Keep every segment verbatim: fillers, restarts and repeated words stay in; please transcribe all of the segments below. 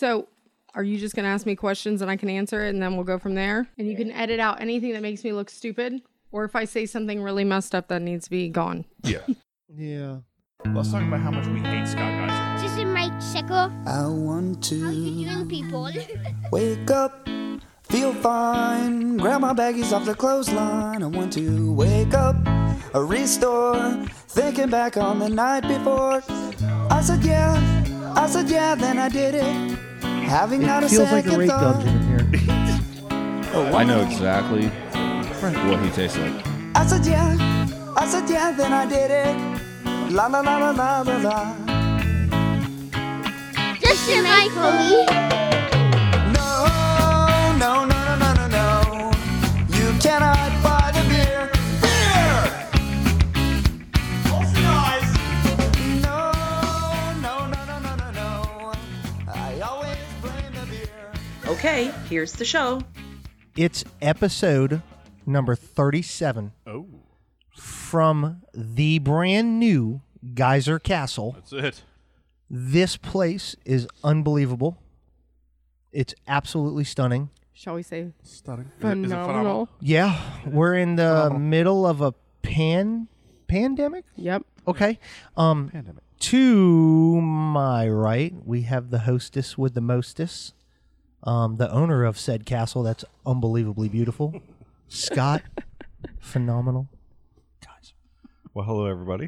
So, are you just going to ask me questions and I can answer it and then we'll go from there? And you can edit out anything that makes me look stupid? Or if I say something really messed up that needs to be gone? Yeah. Yeah. Let's talk about how much we hate Scott Geiser. This is my checker. I want How to you doing, people? wake up, feel fine, grab my baggies off the clothesline. I want to wake up, a restore, thinking back on the night before. I said yeah, I said yeah, then I did it. Having not It a feels like second a rape thought. dungeon in here. Oh, I know exactly what he tastes like. I said yeah, I said yeah, then I did it. La la la la la la la. Just a Michael. No, no, no, no, no, no, no. You cannot buy the beer. Beer! Also nice. No, no, no, no, no, no, no. I always blame the beer. Okay, here's the show. It's episode number thirty-seven Oh, from the brand new Geyser Castle. that's it. This place is unbelievable. It's absolutely stunning. Shall we say Stunning. Is it- phenomenal? is it phenomenal? Yeah, we're in the Phenomenal. middle of a pan pandemic. Yep. Okay. Um, Pandemic. to my right, we have the hostess with the mostess, um, the owner of said castle. That's unbelievably beautiful. Scott, phenomenal. Guys. Well, hello, everybody.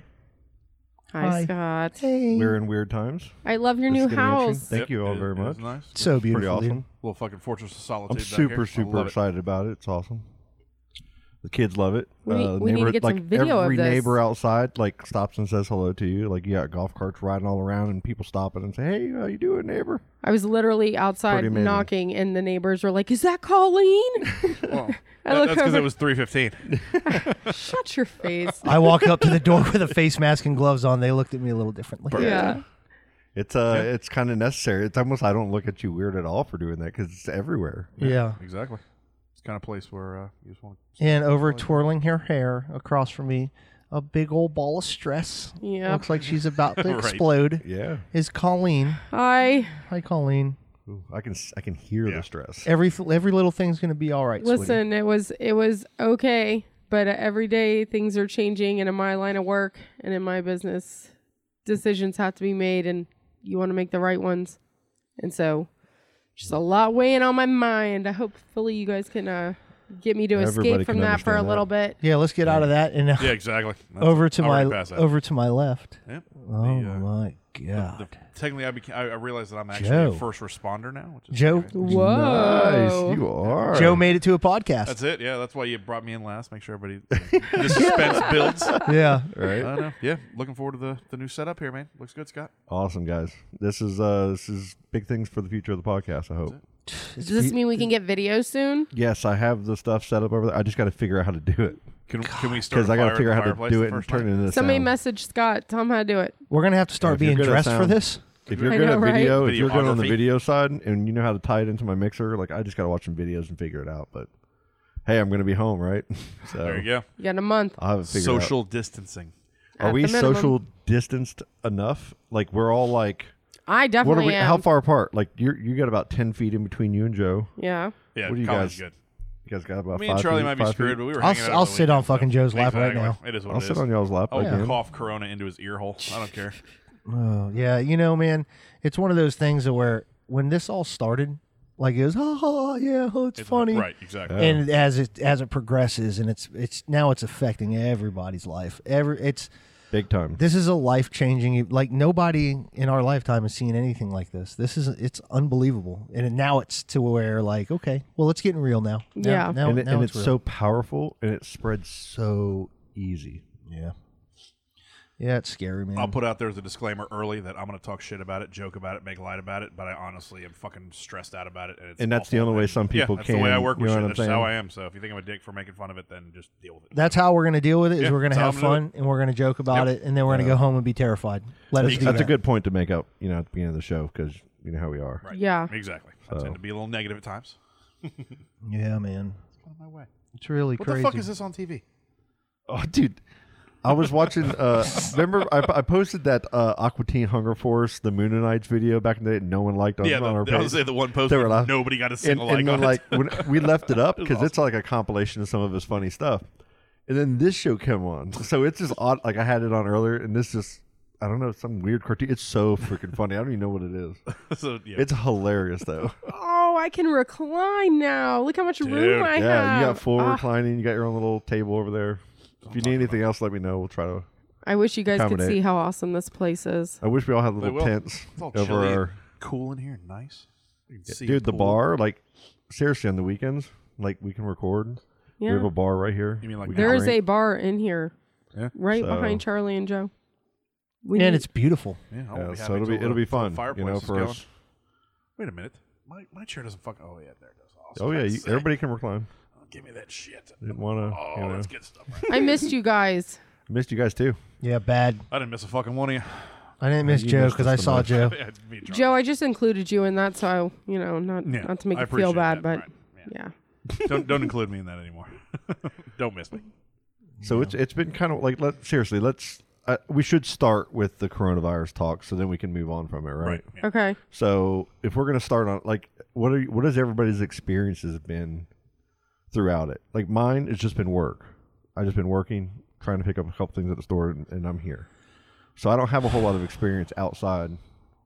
Hi, Hi. Scott. Hey. We're in weird times. I love your This new is gonna be interesting. house. Thank Yep, you all it- very it much. is nice. So Pretty beautiful. dude. awesome. Little fucking Fortress of Solitude I'm back super, here. I super love it. excited about it. It's awesome. The kids love it. We need- uh, we need to neighbor- get some like video of every this. neighbor outside like stops and says hello to you. Like you got golf carts riding all around and people stopping and say, "Hey, how you doing, neighbor?" I was literally outside Pretty amazing. knocking, and the neighbors were like, "Is that Colleen?" Well, I that- look that's because over- it was three fifteen. Shut your face. I walked up to the door with a face mask and gloves on. They looked at me a little differently. Yeah. It's uh, Yeah. it's kind of necessary. It's almost I don't look at you weird at all for doing that because it's everywhere. Yeah. Exactly. It's the kind of place where uh, you just want to. And over twirling her hair across from me, a big old ball of stress. Yeah. Looks like she's about to Right. explode. Yeah. Is Colleen. Hi. Hi, Colleen. Ooh, I can s- I can hear Yeah. the stress. Every every little thing's gonna be all right. sweetie. Listen, it was it was okay, but uh, every day things are changing, and in my line of work and in my business, decisions have to be made, and you want to make the right ones. And so, just a lot weighing on my mind. I hopefully you guys can uh, get me to Everybody escape from can that for a understand little that. bit. Yeah, let's get out of that and uh, Yeah, exactly. That's over it. to I'm my already past that. over to my left. Yep. Oh The, uh, my the- god, the- technically, I, became, I I realized that I'm actually Joe. a first responder now. Which is Joe. great. Whoa. Nice, you are. Joe made it to a podcast. That's it. Yeah, that's why you brought me in last. Make sure everybody the suspense builds. Yeah, right. I know. Yeah, looking forward to the, the new setup here, man. Looks good, Scott. Awesome, guys. This is uh, this is big things for the future of the podcast. I hope. Does this mean we can get videos soon? Yes, I have the stuff set up over there. I just got to figure out how to do it Can, can we start? because a I got fire to figure at out the how to fireplace do the it and first turn it night? into Somebody sound. message Scott. Tell him how to do it. we're gonna have to start If you're being good at dressed for sound- this. If you're I good know, at right? video, if you're good on the Videography. video side and you know how to tie it into my mixer, like I just got to watch some videos and figure it out. But hey, I'm going to be home, right? So There you go. You got a month. I'll have it figured Social distancing. out. Are at we the minimum. social distanced enough? Like we're all like, I what definitely are we? am. How far apart? Like you you got about ten feet in between you and Joe. Yeah. Yeah, What do you Colin's guys- good. You guys got about Me five and Charlie feet, might be five screwed, feet? but we were I'll hanging s- out I'll over the sit on weekend, so- fucking Joe's lap right Exactly. now. It is what I'll it sit is. on y'all's lap. I'll right now. cough Corona into his ear hole. I don't care. Oh, yeah, you know, man, it's one of those things that where when this all started, like it was, oh, oh yeah, oh, it's, It's- funny, Right, exactly. and as it as it progresses, and it's it's now it's affecting everybody's life. Every it's Big time. this is a life changing. Like nobody in our lifetime has seen anything like this. This is it's unbelievable, and now it's to where like, okay, well, it's getting real now. Now- Yeah. now, and it, now and it's, it's real. so powerful and it spreads so easy. yeah, yeah, it's scary, man. I'll put out there as a disclaimer early that I'm going to talk shit about it, joke about it, make light about it, but I honestly am fucking stressed out about it. And, it's And that's the awful. only way And- some people yeah, that's the way I can, work you with know shit. what I'm That's just how saying? I am. So if you think I'm a dick for making fun of it, then just deal with it. That's how we're gonna deal with it. Is Yeah, we're gonna that's how have I'm gonna fun and we're gonna joke about Yep. it, and then we're gonna go home and be terrified. Let us do That's that. a good point to make up, you know, at the beginning of the show because you know how we are. Right. Yeah. Exactly. I So- tend to be a little negative at times. Yeah, man. Out of my way. It's really What crazy. the fuck is this on T V? Oh, dude, I was watching. Uh, remember, I, I posted that uh, Aqua Teen Hunger Force, the Moonanites video back in the day. And no one liked on, Yeah, on our the, page. I was saying the one post They were where like- nobody got a and, single and like then, on like it. when we left it up It was because it's like a compilation of some of his funny stuff. And then this show came on, so it's just odd. Like I had it on earlier, and this just I don't know some weird cartoon. It's so freaking funny. I don't even know what it is. So, yeah. It's hilarious though. Oh, I can recline now. Look how much Dude, room I yeah, have. you got full Ah, reclining. You got your own little table over there. If you need anything else, let me know. We'll try to. I wish you guys could accommodate. see how awesome this place is. I wish we all had They little will. tents It's all over chilly and our. cool in here. Nice. You can see Dude, the pool. bar, like seriously, on the weekends, like we can record. We have Yeah. a bar right here. You mean like We can There is a drink. bar in here, Yeah. right So- behind Charlie and Joe. We And need- it's beautiful. Yeah, I Yeah, won't be so happy it'll be till it'll the- be till the fun, you fireplace know, is for going. us. Wait a minute. My my chair doesn't fuck. Oh yeah, there it does. Oh, Oh yeah, God's you, sake. everybody can recline. Oh, give me that shit. Didn't want to. Oh, you know. that's good stuff. I missed you guys. Missed you guys too. Yeah, bad. I didn't miss a fucking one of you. I didn't miss You Joe missed because us I the saw most. Joe. Yeah, me and Charlie. Joe, I just included you in that, so you know, not Yeah, not to make I you feel appreciate bad, that, but right, yeah. don't don't include me in that anymore. Don't miss me. So it's it's been kind of like let seriously let's uh, we should start with the coronavirus talk so then we can move on from it, right? Right. Yeah. Okay. So if we're gonna start on like what are you, what has everybody's experiences been throughout it? Like mine, it's just been work. I just been working, trying to pick up a couple things at the store, and, and I'm here. So I don't have a whole lot of experience outside.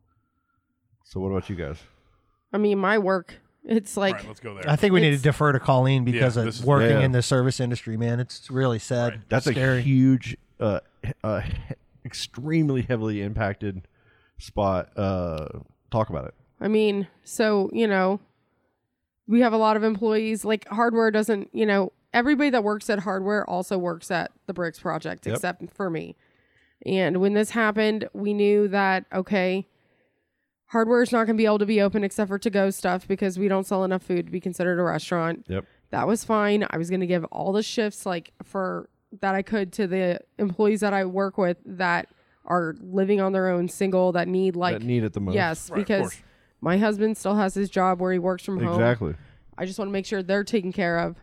So what about you guys? I mean, my work, it's like All right, let's go there. I think we need to It's- defer to Colleen because Yeah, of this is- working Yeah. in the service industry, man. It's really sad. Right. That's Scary. a huge, uh, he- uh, he- extremely heavily impacted spot. Uh, talk about it. I mean, so, you know, we have a lot of employees. Like, hardware doesn't, you know, everybody that works at hardware also works at the Bricks Project, Yep. except for me. And when this happened, we knew that, okay, hardware is not going to be able to be open except for to-go stuff because we don't sell enough food to be considered a restaurant. Yep. That was fine. I was going to give all the shifts, like, for that I could to the employees that I work with that are living on their own, single, that need, like, that need it the most. yes, Right, of because course. my husband still has his job where he works from home. Exactly. I just want to make sure they're taken care of.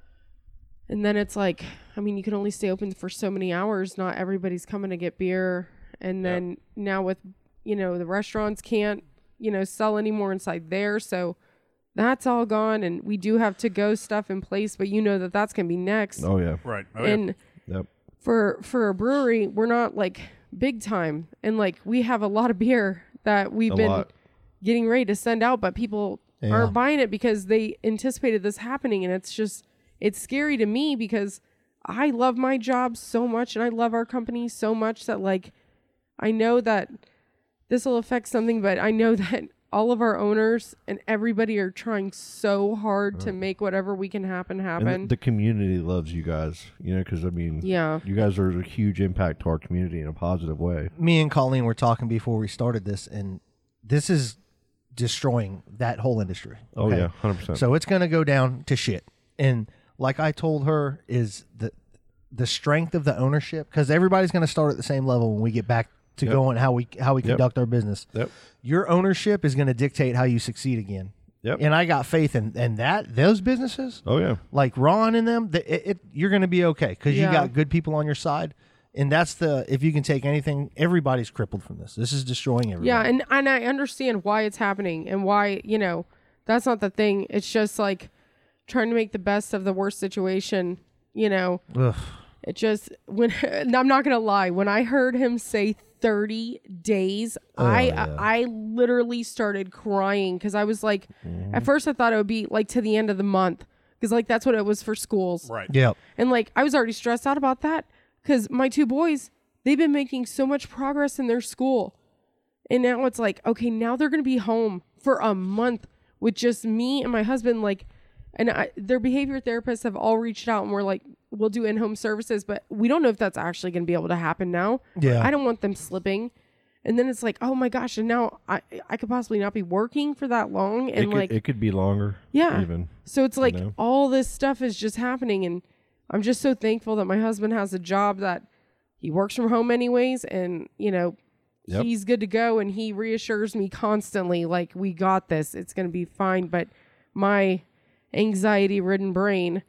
And then it's like, I mean, you can only stay open for so many hours. Not everybody's coming to get beer. And then now with, you know, the restaurants can't, you know, sell anymore inside there. So that's all gone. And we do have to go stuff in place, but you know that that's going to be next. Oh yeah. Right. Oh, yeah. and Yep. for for a brewery, we're not like big time. And like we have a lot of beer that we've A been lot. getting ready to send out, but people Yeah. aren't buying it because they anticipated this happening. And it's just, it's scary to me because I love my job so much and I love our company so much that like, I know that this will affect something, but I know that all of our owners and everybody are trying so hard to make whatever we can happen happen. And the, the community loves you guys, you know, because I mean, Yeah. you guys are a huge impact to our community in a positive way. Me and Colleen were talking before we started this, and this is destroying that whole industry. Oh okay? yeah, hundred percent. So it's going to go down to shit. And like I told her, is the the strength of the ownership, because everybody's going to start at the same level when we get back to Yep. going how we how we Yep. conduct our business. Yep. Your ownership is going to dictate how you succeed again. Yep. And I got faith in and that those businesses, Oh yeah. like Ron and them, the, it, it you're going to be okay because Yeah. you got good people on your side. And that's the if you can take anything, everybody's crippled from this. This is destroying everybody. Yeah, and, and I understand why it's happening and why, you know, that's not the thing. It's just like trying to make the best of the worst situation, you know. Ugh. It just when and I'm not gonna lie, when I heard him say thirty days, I, yeah. I I literally started crying because I was like, at first I thought it would be like to the end of the month because like that's what it was for schools, Right. Yep. and like I was already stressed out about that because my two boys, they've been making so much progress in their school, and now it's like, okay, now they're gonna be home for a month with just me and my husband, like. And I, their behavior therapists have all reached out and we're like, we'll do in-home services, but we don't know if that's actually going to be able to happen now. Yeah. I don't want them slipping. And then it's like, oh my gosh. And now I, I could possibly not be working for that long. It And could, like, it could be longer. yeah. Even. So it's like know? all this stuff is just happening. And I'm just so thankful that my husband has a job that he works from home anyways. And, you know, Yep. he's good to go. And he reassures me constantly, like, we got this. It's going to be fine. But my anxiety ridden brain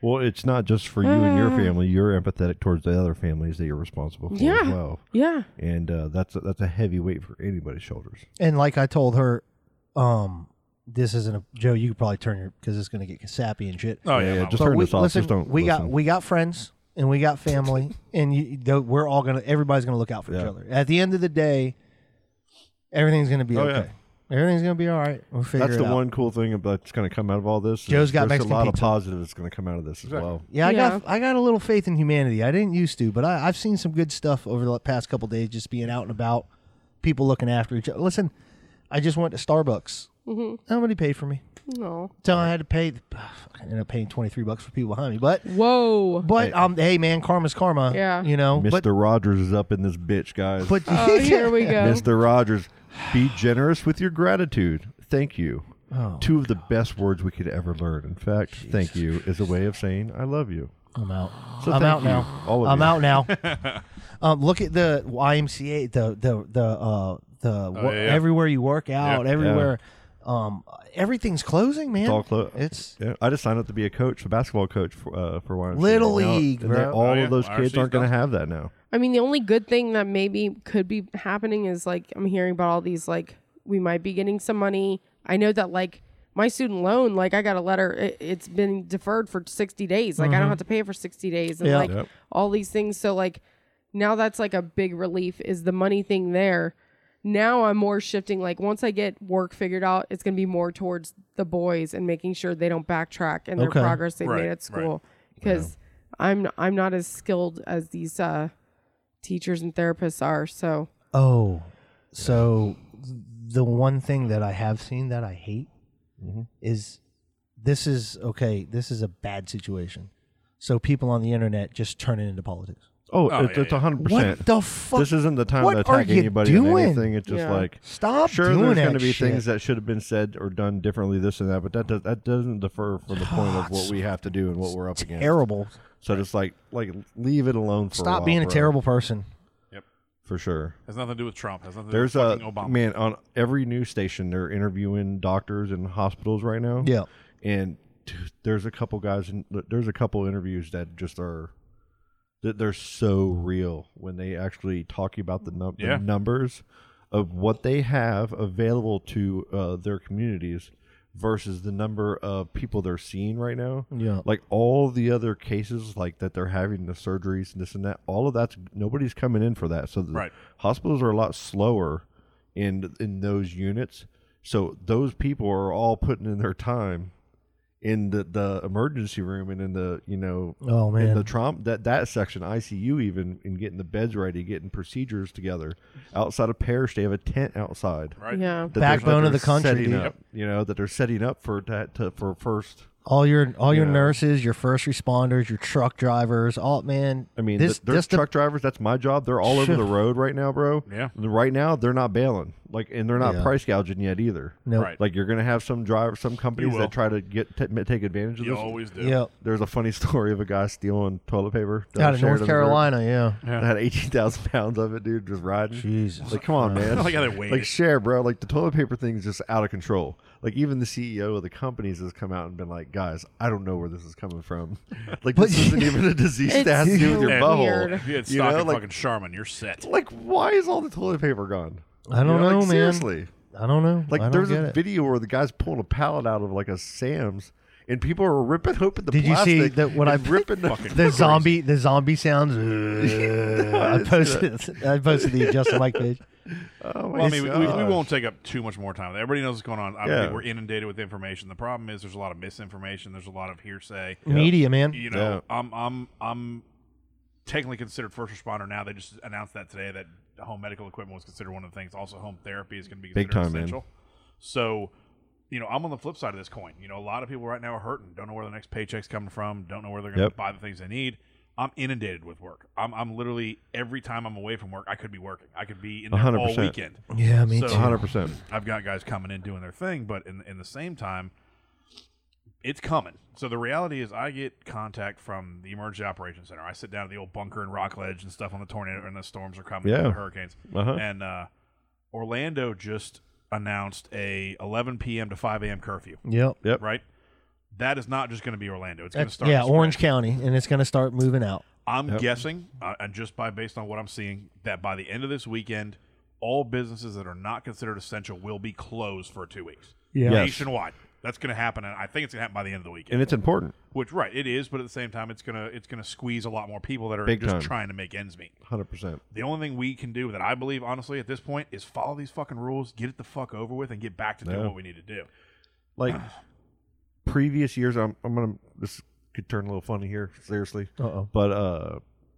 Well, it's not just for you and your family. You're empathetic towards the other families that you're responsible for Yeah. as well. Yeah. And uh, that's a, that's a heavy weight for anybody's shoulders. And like I told her, um, this isn't a Joe. You could probably turn your because it's going to get sappy and shit. Oh yeah, Yeah, yeah, just But turn we, this off. listen, Just don't we got listen. we got friends and we got family, and you, though we're all gonna everybody's gonna look out for each Yeah. other. At the end of the day, everything's gonna be Oh, okay. yeah. Everything's gonna be all right. We'll figure That's it the out. one cool thing about that's going to come out of all this. is Joe's got there's Mexican a lot pizza. of positive that's going to come out of this as well. Yeah, I Yeah. got I got a little faith in humanity. I didn't used to, but I, I've seen some good stuff over the past couple days. Just being out and about, people looking after each other. Listen, I just went to Starbucks. Mm-hmm. Nobody paid for me. No. So I had to pay. I ended up paying twenty three bucks for people behind me. But Whoa. but Hey. um, hey man, karma's karma. Yeah. you know. Mister But Rogers is up in this bitch, guys. but Oh, here we go. Mister Rogers, be generous with your gratitude. Thank you. Oh, Two of the best words we could ever learn. In fact, thank you is a way of saying I love you. I'm out. So I'm thank out you, now. all of I'm you. out now. um, look at the Y M C A. The the the uh the wha- yeah, yeah. everywhere you work out, Yeah. everywhere. Um, everything's closing, man. It's all close. It's Yeah, I just signed up to be a coach, a basketball coach for uh, for Y M C A. Little Now- league, and they- bro. all Oh, yeah. of those Y R kids C's aren't going to done. have that now. I mean, the only good thing that maybe could be happening is like I'm hearing about all these like we might be getting some money. I know that like my student loan, like I got a letter, it, it's been deferred for sixty days. Like I don't have to pay it for sixty days, and Yeah. like Yep. all these things. So like now that's like a big relief is the money thing there. Now I'm more shifting. Like once I get work figured out, it's gonna be more towards the boys and making sure they don't backtrack in their Okay. progress they Right, made right. at school because I'm I'm not as skilled as these uh, teachers and therapists are. So oh, so the one thing that I have seen that I hate Mm-hmm. is this is okay. This is a bad situation. So people on the internet just turn it into politics. Oh, Oh, it's, yeah, it's yeah. one hundred What percent. the fuck? This isn't the time What to are attack you anybody on doing? anything. It's just Yeah. like, Stop sure, doing there's that going to be shit. things that should have been said or done differently, this and that, but that does, that doesn't defer from the point of what we have to do and what we're up against. terrible. So just like like leave it alone for a Stop while, being a bro. terrible person. for sure. Has nothing to do with Trump. Has nothing to There's do a with fucking Obama. man on every news station. They're interviewing doctors in hospitals right now. Yeah. and dude, there's a couple guys in, there's a couple interviews that just are that they're so real when they actually talk about the, num- Yeah. the numbers of what they have available to uh, their communities versus the number of people they're seeing right now. Yeah. Like all the other cases like that they're having, the surgeries and this and that, all of that's nobody's coming in for that. So the Right. hospitals are a lot slower in in those units. So those people are all putting in their time in the, the emergency room and in the, you know, Oh, in man. the trauma, that, that section, I C U even, in getting the beds ready, getting procedures together. Outside of Parish, they have a tent outside. Right. Yeah. that they're- Backbone that of the they're country, setting dude. up, you know, that they're setting up for that to, for first. All your all your Yeah. nurses, your first responders, your truck drivers, all man. I mean, this, th- there's this the- truck drivers. That's my job. They're all over the road right now, bro. Yeah. And right now, they're not bailing. Like, and they're not Yeah. price gouging yet either. Nope. Right. Like, you're gonna have some drivers, some companies will. that try to get t- take advantage of You this. always do. Yep. There's a funny story of a guy stealing toilet paper that Out I of shared North in the group. Carolina, yeah. That had eighteen thousand pounds of it, dude, just riding. Jesus. Like, come on, man. Like how they weigh Like, it. share, bro. Like, the toilet paper thing is just out of control. Like, even the C E O of the companies has come out and been like, guys, I don't know where this is coming from. Like, But- this isn't even a disease It's that has to do with your Yeah. butthole. weird. If you had You stock know, in like- fucking Charmin, you're set. Like, why is all the toilet paper gone? I don't You know, like, man. Seriously. I don't know. Like, I don't there's get a it. video where the guy's pulling a pallet out of, like, a Sam's, and people are ripping open the Did you plastic. see that when I and ripping the Fucking the zombie the zombie sounds? Uh, I it's posted I posted the Justin Mike page. Oh, my Well, I mean, we, we, we gosh. won't take up too much more time. Everybody knows what's going on. Obviously, Yeah. we're inundated with information. The problem is there's a lot of misinformation. There's a lot of hearsay. Media, man. You know, I'm I'm I'm technically considered first responder now. They just announced that today that home medical equipment was considered one of the things. Also, home therapy is going to be Big considered time, man. essential. So, you know, I'm on the flip side of this coin. You know, a lot of people right now are hurting. Don't know where the next paycheck's coming from. Don't know where they're going to Yep. buy the things they need. I'm inundated with work. I'm I'm literally every time I'm away from work, I could be working. I could be in there one hundred all percent. weekend. Yeah, me So- too. one hundred percent. I've got guys coming in doing their thing, but in in the same time, it's coming. So the reality is, I get contact from the Emergency Operations Center. I sit down at the old bunker in Rockledge and stuff on the tornado, and the storms are coming, Yeah. the hurricanes, Uh-huh. and uh, Orlando just announced a eleven p.m. to five a.m. curfew. Yep. Yep. Right. that is not just going to be Orlando. It's going to That's- start. yeah, to spread. Orange County, and it's going to start moving out. I'm Yep. guessing, uh, and just by based on what I'm seeing, that by the end of this weekend, all businesses that are not considered essential will be closed for two weeks. Yeah. Yes. Nationwide. That's going to happen, and I think it's going to happen by the end of the weekend. And it's important. Which, right, it is, but at the same time, it's gonna it's gonna squeeze a lot more people that are Big just time. trying to make ends meet. one hundred percent. The only thing we can do that I believe, honestly, at this point, is follow these fucking rules, get it the fuck over with, and get back to doing Yeah. what we need to do. Like previous years, I'm, I'm going to, this could turn a little funny here, seriously. Uh-oh. But uh,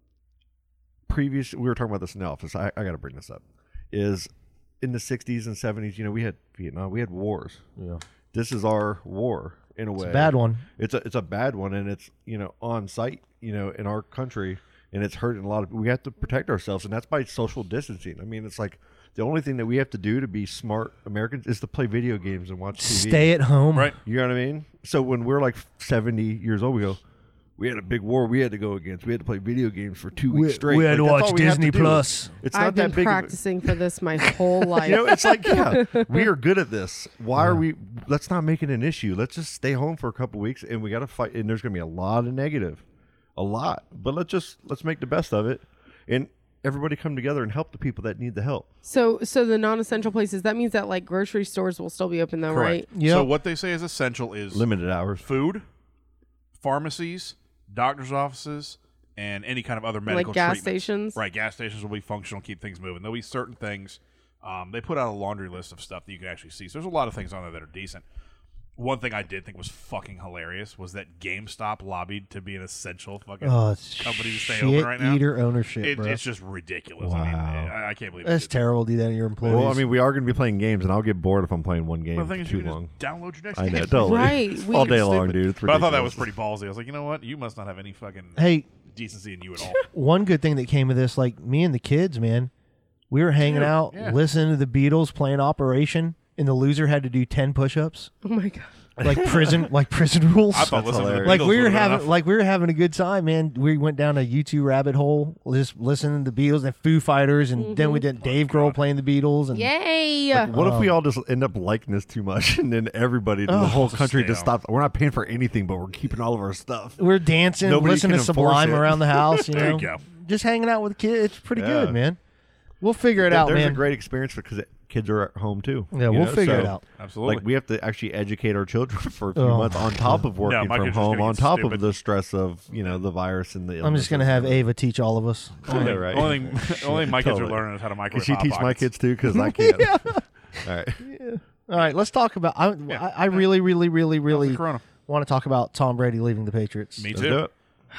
previous, we were talking about this in the office. I, I got to bring this up. Is in the sixties and seventies, you know, we had Vietnam, we had wars. Yeah. This is our war in a way. It's a bad one. It's a it's a bad one, and it's you know on site, you know, in our country, and it's hurting a lot of. We have to protect ourselves, and that's by social distancing. I mean, it's like the only thing that we have to do to be smart Americans is to play video games and watch T V. Stay at home. Right. You know what I mean? So when we're like seventy years old, we go, we had a big war we had to go against. We had to play video games for two We- weeks straight. we had to Like, that's watch all we have Disney to do. Plus. It's not I've been that big. Of a, practicing for this my whole life. you know, it's like, yeah, we are good at this. Why are we? Let's not make it an issue. Let's just stay home for a couple weeks, and we got to fight. And there's going to be a lot of negative, a lot. But let's just let's make the best of it, and everybody come together and help the people that need the help. So, so the non-essential places, that means that like grocery stores will still be open though, right? Yep. So what they say is essential is Limited hours. food, pharmacies, doctor's offices, and any kind of other medical Like gas treatments. stations? Right, gas stations will be functional, keep things moving. There'll be certain things. Um, they put out a laundry list of stuff that you can actually see. So there's a lot of things on there that are decent. One thing I did think was fucking hilarious was that GameStop lobbied to be an essential fucking Oh, it's company to stay shit open right now. eater ownership, It, bro. it's just ridiculous. I mean, Wow. I, I can't believe it. That's terrible to do that to your employees. Well, I mean, we are going to be playing games, and I'll get bored if I'm playing one game Well, the for thing is, too you can long. just download your next I game. know, totally. Right, we- all day Stupid. long, dude. It's But I thought that was ridiculous. pretty ballsy. I was like, you know what? You must not have any fucking hey, decency in you at all. one good thing that came of this, like me and the kids, man, we were hanging Dude, out, yeah. listening to the Beatles playing Operation, and the loser had to do ten push-ups, Oh my god. like prison, like prison rules. I thought That's listening to the hilarious. like Beatles we were would've been having, enough. like we were having a good time, man. We went down a YouTube rabbit hole, just listening to the Beatles and Foo Fighters, and then we did Dave Grohl playing the Beatles, and Yay! What if we Oh. all just end up liking this too much, and then everybody, the Oh. whole Just country, stay just home. stops? We're not paying for anything, but we're keeping all of our stuff. we're dancing, Nobody listening can to enforce Sublime it. around the house. You There know, you go. just hanging out with the kids. It's pretty Yeah. good, man. We'll figure it There- out, There's man. a great experience because it, kids are at home too. yeah, you we'll know? figure So, it out. Absolutely. Like we have to actually educate our children for a few Oh, months on top of working my from kids are just home, gonna on get top stupid. of the stress of you know the virus and the. I'm just gonna have Ava teach all of us. only, Yeah, right. only, thing- only thing my kids are Totally. learning is how to Can microwave she Hot teach my Pockets. kids too? Because I can't. All right. All right, let's talk about. I, Yeah. I, I really, really, really, How's really the Corona? want to talk about Tom Brady leaving the Patriots. Me Let's too. do it.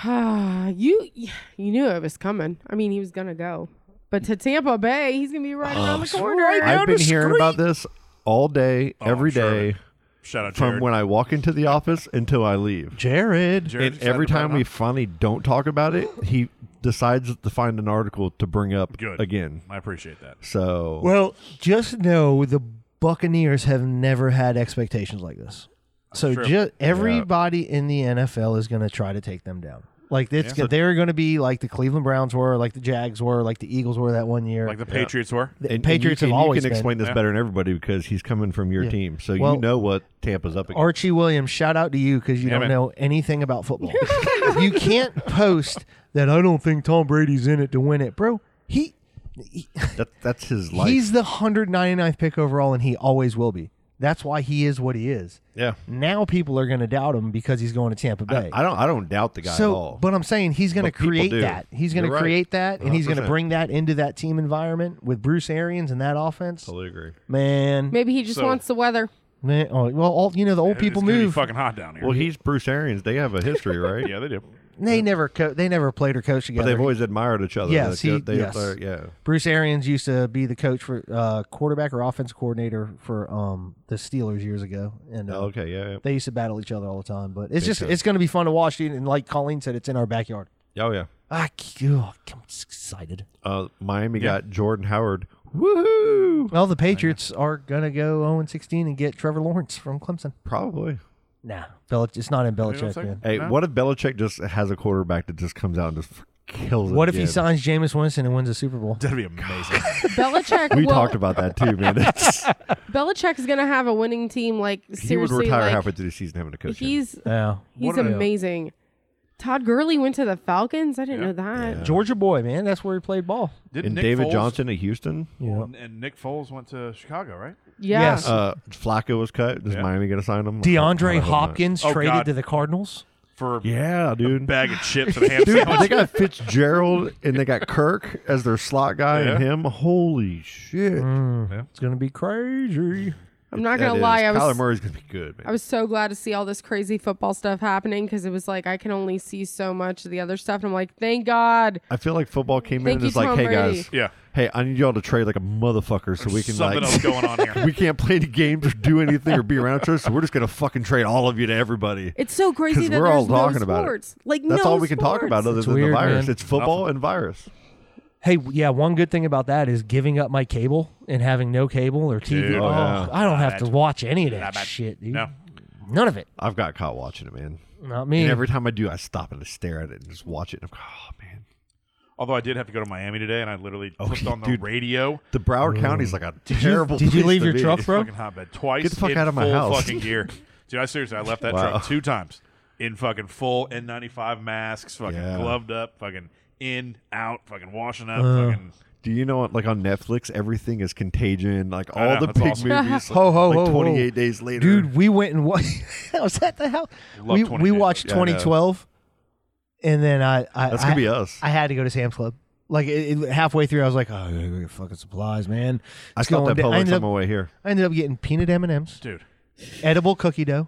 you you knew it was coming. I mean, he was gonna go, but to Tampa Bay, he's gonna be right around the corner. right down I've been the hearing street. about this all day, Oh, every I'm sure of day, it. Shout out from Jared. when I walk into the office until I leave. Jared. Jared And excited every about time it, we huh? finally don't talk about it, he decides to find an article to bring up Good. again. I appreciate that. So Well, just know the Buccaneers have never had expectations like this. So true. just everybody in the N F L is going to try to take them down. Like it's Yeah. they're going to be like the Cleveland Browns were, like the Jags were, like the Eagles were that one year. Like the Patriots were. the and, Patriots and you, have and always you can been. explain this Yeah. better than everybody because he's coming from your Yeah. team, so Well, you know what Tampa's up against. Archie Williams, shout out to you because you Yeah, don't man. know anything about football. You can't post that I don't think Tom Brady's in it to win it, bro. He, he that, that's his life. he's the one hundred ninety-ninth pick overall, and he always will be. That's why he is what he is. yeah. Now people are going to doubt him because he's going to Tampa Bay. I, I don't. I don't doubt the guy so, at all. but I'm saying he's going to But people create do. that. He's going to You're right. create that, and he's going to one hundred percent. bring that into that team environment with Bruce Arians and that offense. Totally agree. Man, Maybe he just So- wants the weather. man, oh, well, all you know, the old It's people gonna be move. fucking hot down here. Well, he's Bruce Arians. They have a history, right? yeah, they do. They never, co- they never played or coached But together. they've always admired each other. Yes, They- he- they- yes. they're- yeah. Bruce Arians used to be the coach for uh, quarterback or offense coordinator for um, the Steelers years ago, and uh, Oh, okay, yeah, yeah. they used to battle each other all the time. But it's Big just time. it's going to be fun to watch, dude. And like Colleen said, it's in our backyard. Oh, yeah. Ah, oh, I'm excited. Uh, Miami Yeah. got Jordan Howard. Woohoo! Well, the Patriots are gonna go oh and sixteen and get Trevor Lawrence from Clemson. Probably. Nah, Belich- it's not in Hang on a Belichick, second. man. Hey, No? what if Belichick just has a quarterback that just comes out and just kills it. What if he again. signs Jameis Winston and wins a Super Bowl? That'd be amazing. Belichick. We will, talked about that too, man. It's, Belichick is gonna have a winning team. Like he would seriously, retire like, halfway through the season having a coach. him. he's Yeah. he's What a- amazing. Todd Gurley went to the Falcons. I didn't Yeah. know that. Yeah. Georgia boy, man. That's where he played ball. Didn't and Nick David Foles, Johnson at Houston. Yeah. and, and Nick Foles went to Chicago, right? Yeah. Yes. Uh, Flacco was cut. Is Yeah. Miami going to sign him? DeAndre I hope not. Hopkins Oh, traded God. to the Cardinals. For Yeah, a dude. bag of chips and a ham Dude, sandwich. they got Fitzgerald and they got Kirk as their slot guy and Yeah. him. Holy shit. Mm, Yeah. It's gonna be crazy. I'm not That gonna is. lie. I Kyler was Murray's going to be good, man. I was so glad to see all this crazy football stuff happening because it was like I can only see so much of the other stuff, and I'm like, thank God. I feel like football came in Thank and you, is like, Tom hey, Brady. guys, Yeah. hey, I need y'all to trade like a motherfucker so we can Something like else going on here. we can't play any games or do anything or be around each other, so we're just gonna fucking trade all of you to everybody. It's so crazy 'Cause that we're all there's talking no about it. sports. Like That's no all we can talk about sports. other It's than weird, the virus. man. It's football and virus. Hey, yeah, one good thing about that is giving up my cable and having no cable or T V. Dude. oh, Oh, yeah. I don't Not have to bad. watch any of that Not bad. shit, dude. No. None of it. I've got caught watching it, man. Not me. And every time I do, I stop and I stare at it and just watch it. And I'm, oh man, Although I did have to go to Miami today, and I literally Oh, flipped on the dude. radio. the Broward County's like a Did you- terrible. did you place leave to your be. truck, bro? Fucking hotbed twice. Get the fuck in out of my full house. fucking gear, dude. I seriously, I left that Wow. truck two times in fucking full N ninety-five masks, fucking Yeah. gloved up, fucking in, out, fucking washing up, Uh. fucking. Do you know what? Like on Netflix, everything is Contagion. Like I all know, the that's big awesome. movies. Ho, ho, like ho, ho. twenty-eight days later, Dude, we went and watched. was that the hell? Love We twenty we days. watched Yeah, I know. twenty twelve, and then I, I That's gonna I, be us. I had to go to Sam's Club. Like it, it- halfway through, I was like, "Oh, I gotta go get fucking supplies, man." I It's stopped going at down. I Publix ended on up, my way here. I ended up getting peanut M and M's, Dude, edible cookie dough,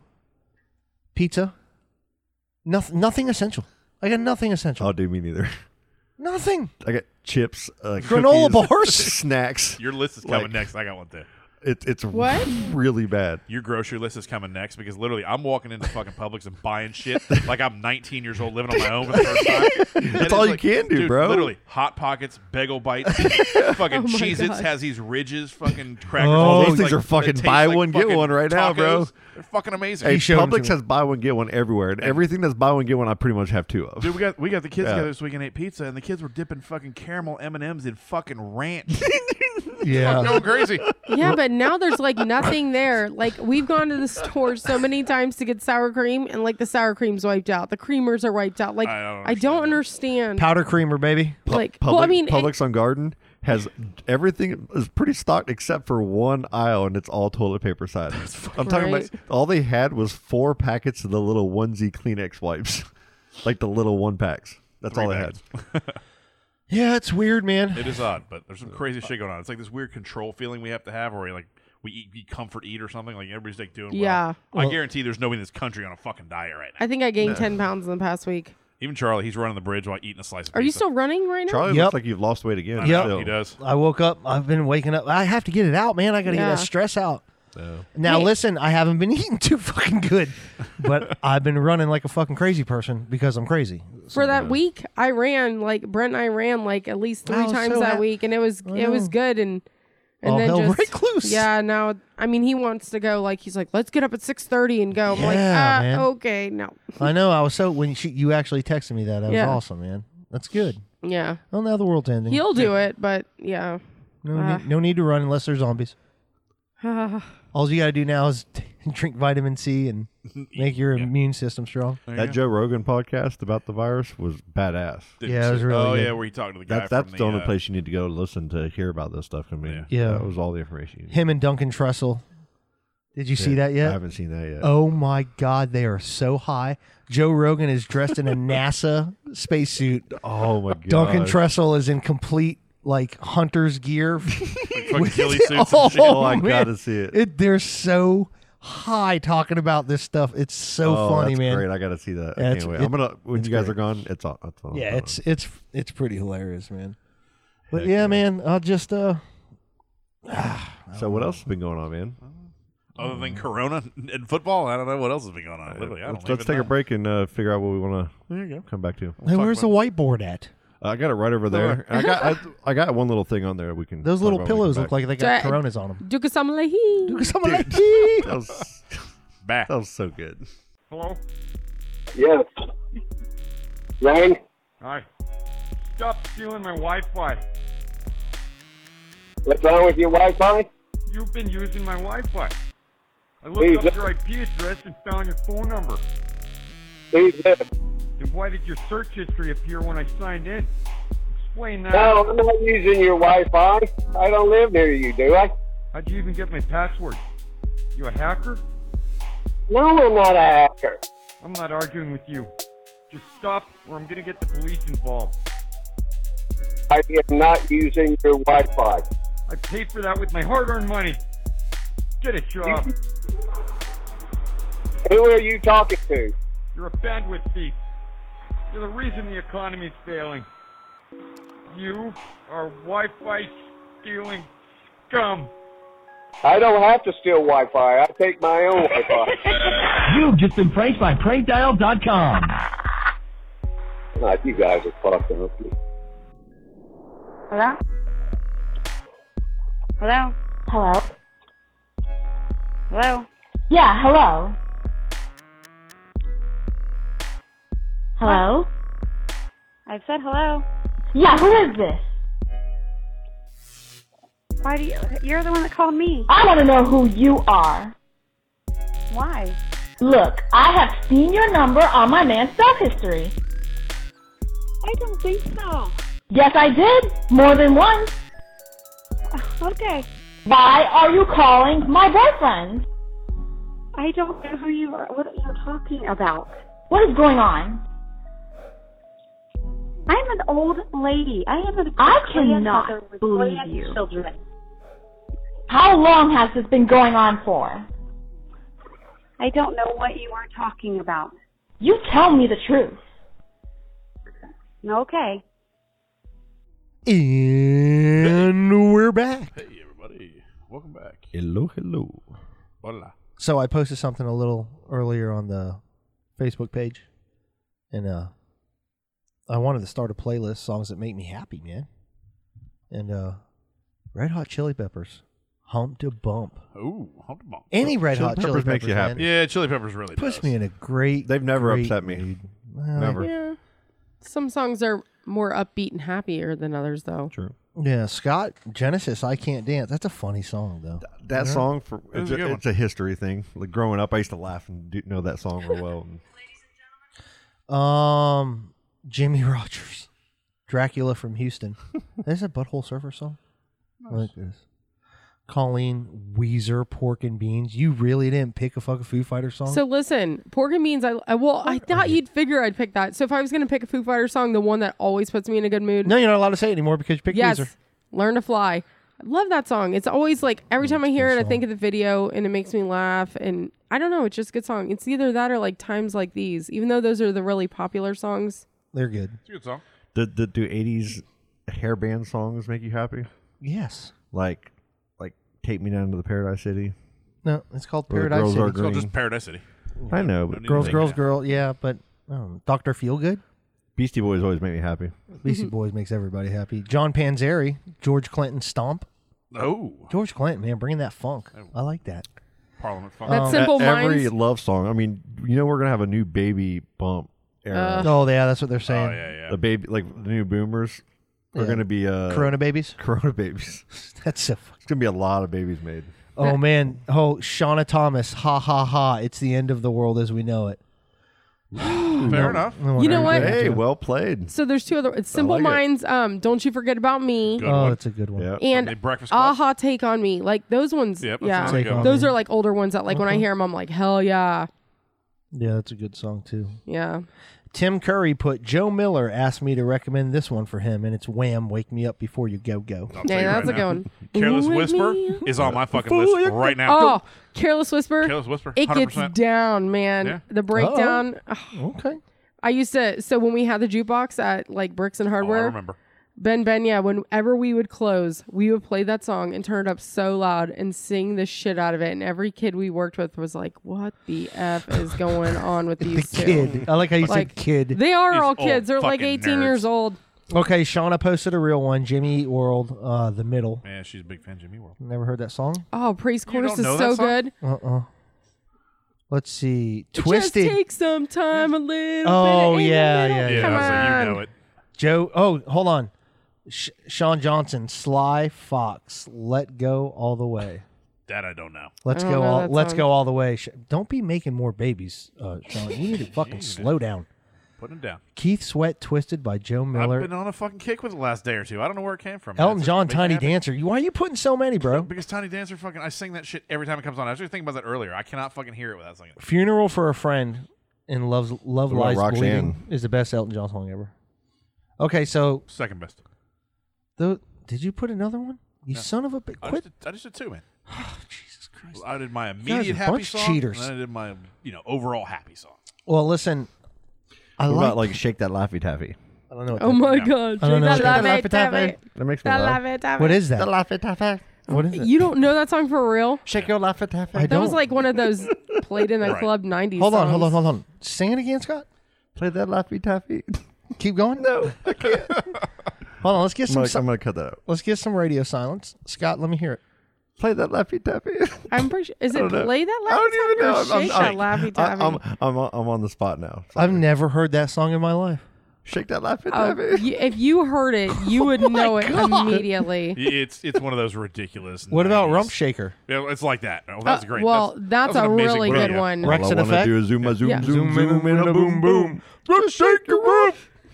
pizza. Nothing, nothing essential. I got nothing essential. Oh, dude, me neither. Nothing. I got chips, uh, Granola cookies, bars. snacks. your list is coming Like- next. I got one too. It, it's What? really bad. Your grocery list is coming next because literally I'm walking into fucking Publix and buying shit like I'm nineteen years old living on my own for the first time. And it's all you like, can do, dude, bro. Literally, Hot Pockets, Bagel Bites, fucking Oh my Cheez-Its God. has these ridges, fucking crackers. Oh, all those these, things like, are fucking that taste buy like one, get fucking one right now, bro. tacos. They're fucking amazing. Hey, showed 'em to Publix me. has buy one get one everywhere, and everything that's buy one get one, I pretty much have two of. Dude, we got we got the kids Yeah. together this week and ate pizza, and the kids were dipping fucking caramel M and M's in fucking ranch. Yeah. Going crazy. Yeah, but now there's like nothing there. Like we've gone to the store so many times to get sour cream, and like the sour cream's wiped out, the creamers are wiped out. Like I don't I don't understand understand. Powder creamer, baby. Like, Publix, well, I mean, it- Publix on Garden has everything is pretty stocked except for one aisle, and it's all toilet paper side. I'm talking Right. about all they had was four packets of the little onesie Kleenex wipes, like the little one packs. That's Three all they bags. had. Yeah, it's weird, man. It is odd, but there's some crazy shit going on. It's like this weird control feeling we have to have, where we like we eat, we comfort eat or something. Like everybody's like doing Yeah. well. I Well- guarantee there's nobody in this country on a fucking diet right now. I think I gained ten pounds in the past week. Even Charlie, he's running the bridge while eating a slice. Of Are you pizza. still running right now? Charlie Yep. looks like you've lost weight again. I know, still. he does. I woke up. I've been waking up. I have to get it out, man. I got to get Yeah. that stress out. Yeah. Now, Hey. listen, I haven't been eating too fucking good, but I've been running like a fucking crazy person because I'm crazy. For that week, I ran like Brent and I ran like at least three I was times so that hap- week, and it was I it was know. good. And and All then hell just break loose. yeah. Now I mean, he wants to go. Like he's like, let's get up at six thirty and go. I'm like, Yeah, ah, man. okay, no, I know. I was so when she, you actually texted me that, that was Yeah. awesome, man. That's good. yeah, Well, now the world's ending. he'll do it, but yeah. no, Ah. need, no need to run unless there's zombies. All you got to do now is t- drink vitamin C and make your Yeah. immune system strong. There you That go. Joe Rogan podcast about the virus was badass. Didn't Yeah, it see was really Oh good. yeah, where he talked to the guy That, that's from the, only uh, place you need to go to listen to hear about this stuff. I mean, Yeah. that was all the information. You need. Him and Duncan Trussell. Did you see that I yet? haven't seen that yet. Oh my God, they are so high. Joe Rogan is dressed in a NASA spacesuit. Oh my god. Duncan Trussell is in complete like hunter's gear. like, fucking ghillie suits and shit. Oh, I man. gotta see it. It, they're so high talking about this stuff. It's so oh, funny, that's man. Great, I gotta see that. Yeah, I it's- can't wait. it- I'm gonna when it's you guys great. are gone. It's all. It's all Yeah, it's it's it's pretty hilarious, man. But Heck yeah, yeah. man, I'll just uh So what else has been going on, man? Other than Corona and football, I don't know what else has been going on. Literally, I don't let's let's even take know. a break and uh, figure out what we want There you go. to come back to. hey, talk where's the whiteboard at? Uh, I got it right over there. And I got I, I got one little thing on there we can. Those talk little about when we pillows come look back. like they got Dra- coronas on them. Dukasamalehi. that was Back. that was so good. Hello. Yes. Ryan? Hi. stop stealing my Wi-Fi. What's wrong with your Wi-Fi? You've been using my Wi-Fi. I looked Who's up that? your I P address and found your phone number. Who's this? Then why did your search history appear when I signed in? Explain that. No, I'm not using your Wi-Fi. I don't live near you, do I? How'd you even get my password? You a hacker? No, I'm not a hacker. I'm not arguing with you. Just stop or I'm gonna get the police involved. I am not using your Wi-Fi. I paid for that with my hard-earned money. Get a job. Who are you talking to? You're a bandwidth thief. You're the reason the economy's failing. You are Wi-Fi stealing scum. I don't have to steal Wi-Fi. I take my own Wi-Fi. You've just been pranked by prank dial dot com. God, you guys are fucking with me. Hello? Hello? Hello? Hello? Yeah, hello. Hello? I said hello. Yeah, who is this? Why do you... You're the one that called me. I want to know who you are. Why? Look, I have seen your number on my man's cell history. I don't think so. Yes, I did. More than once. Okay. Why are you calling my boyfriend? I don't know who you are. What you're talking about. What is going on? I'm an old lady. I have a I cannot grandmother with believe you. grandchildren. How long has this been going on for? I don't know what you are talking about. You tell me the truth. Okay. And we're back. Hey, everybody. Welcome back. Hello, hello. Hola. So I posted something a little earlier on the Facebook page, and uh, I wanted to start a playlist, songs that make me happy, man. And uh, Red Hot Chili Peppers, Hump to Bump. Ooh, Hump to Bump. Any Red Chili Hot Peppers Chili Peppers makes you man, happy. Yeah, Chili Peppers really puts does. me in a great. They've never great upset me. mood. Well, Never. Yeah. Some songs are more upbeat and happier than others, though. True. Yeah, Scott Genesis, I Can't Dance. That's a funny song, though. Th- that Yeah. song for It was it's a a, good it's a history thing. Like growing up, I used to laugh and do, know that song real well. And Um, Jimmy Rogers, Dracula from Houston. Is that a Butthole Surfer song? I like this. Colleen, Weezer, Pork and Beans. You really didn't pick a fucking Foo Fighters song? So listen, Pork and Beans. I, I well, I thought you'd figure I'd pick that. So if I was gonna pick a Foo Fighters song, the one that always puts me in a good mood. No, you're not allowed to say it anymore because you picked yes, Weezer. Learn to Fly. I love that song. It's always like every time I hear it, I think of the video and it makes me laugh. And I don't know, it's just a good song. It's either that or like Times Like These. Even though those are the really popular songs. They're good. It's a good song. do, do, do eighties hair band songs make you happy? Yes. Like, like Take Me Down to the Paradise City. No, it's called Where the Paradise girls City. are It's called green. just Paradise City. I know, No but need Girls, to girls, take it girl. Yeah, but um, Doctor Feelgood. Beastie Boys always make me happy. Beastie Boys makes everybody happy. John Panzeri, George Clinton Stomp. out. Oh, George Clinton, man, bringing that funk. I like that. Parliament Funk. That Um, Simple E- Every Minds. love song. I mean, you know, we're gonna have a new baby bump era. Uh, Oh, yeah, that's what they're oh saying. yeah, yeah. The baby, like the new boomers, are Yeah. gonna be uh, Corona babies. Corona babies. That's so. It's gonna be a lot of babies made. Oh man. Oh, Shauna Thomas. Ha ha ha. It's the end of the world as we know it. Fair enough. You know what? Hey, well played. So there's two other. It's Simple like it. Minds. Um, Don't You Forget About Me. Good Oh, one. that's a good one. Yeah. And From the Breakfast Club. Aha, Take on Me. Like those ones. Yep, that's yeah. another good one. Those are like older ones that like when I hear them, I'm like, hell yeah. Yeah, that's a good song too. Yeah. Tim Curry put Joe Miller asked me to recommend this one for him, and it's Wham! Wake Me Up Before You Go Go. I'll tell Yeah, you that's right a now. good one. Careless Wake Whisper me up. is on my fucking list right now. Oh, Careless Whisper. Careless Whisper. It one hundred gets percent. down, man. Yeah. The breakdown. ugh. Okay. I used to. So when we had the jukebox at like Bricks and Oh, I Hardware, remember. Ben Ben, yeah, whenever we would close, we would play that song and turn it up so loud and sing the shit out of it. And every kid we worked with was like, what the F is going on with The these two? kid. I like how you Like, said kid. They are These all old kids. They're like fucking eighteen nerds. years old. Okay, Shauna posted a real one. Jimmy Eat World, uh, The Middle. Man, she's a big fan of Jimmy World. Never heard that song? Oh, Praise You Chorus don't is know so that song? good. Uh-uh. Let's see. Just Twisted. take some time, a little Oh, bit. in the yeah, middle. yeah, Yeah, Come so on. you know it. Joe. Oh, hold on. Sh- Sean Johnson, Sly Fox, Let Go All the Way. That I don't know. Let's I don't go know all. that Let's song. go all the way. Sh- Don't be making more babies, uh, Sean. You need to fucking slow down. Putting it down. Keith Sweat, Twisted by Joe Miller. I've been on a fucking kick with the last day or two. I don't know where it came from. Elton It's just John, makes me Tiny happy. Dancer. You- Why are you putting so many, bro? Because Tiny Dancer, fucking, I sing that shit every time it comes on. I was just thinking about that earlier. I cannot fucking hear it without singing it. Funeral for a Friend and Love's, Love What about Lies Bleeding Roxanne? is the best Elton John song ever. Okay, so Second best. the did you put another one? You No. son of a bitch! I Quit. just, did, I just did two, man. Jesus Christ! I did my guys are immediate a happy bunch of song, cheaters. and then I did my, you know, overall happy song. Well, listen. I What like. about like Shake That Laffy Taffy? I don't know. What Oh that- my No. god. I don't know That what that- Laffy Taffy. That makes me That laugh. Laffy Taffy. What is that? Laffy Taffy. What is it? You don't know that song for real? Shake your Laffy Taffy. I That don't. was like one of those played in the Right. club nineties Hold on, hold on, songs. hold on. Sing it again, Scott. Play that Laffy Taffy. Keep going. No, I can't. Hold on. Let's get I'm some. gonna, si- I'm gonna cut that out. let's get some radio silence. Scott, let me hear it. Play that Laffy Taffy. I'm pretty sure. Is I it don't know. play that Laffy I don't Taffy even know. or I'm- shake I'm- that Laffy Taffy? I, I'm, I'm, on- I'm on the spot now. I've never heard that song in my life. Shake that Laffy Oh, Taffy. you, if you heard it, you would know it immediately. It's it's one of those ridiculous. What about nineties. Rump Shaker? Yeah, it's like that. Oh, that's Uh, great. well, that's, that's that was a an amazing really video. good one. Rex All I and want to Effect? do is zoom, a zoom, Yeah. zoom, zoom, in a boom, boom. Just shake your rump.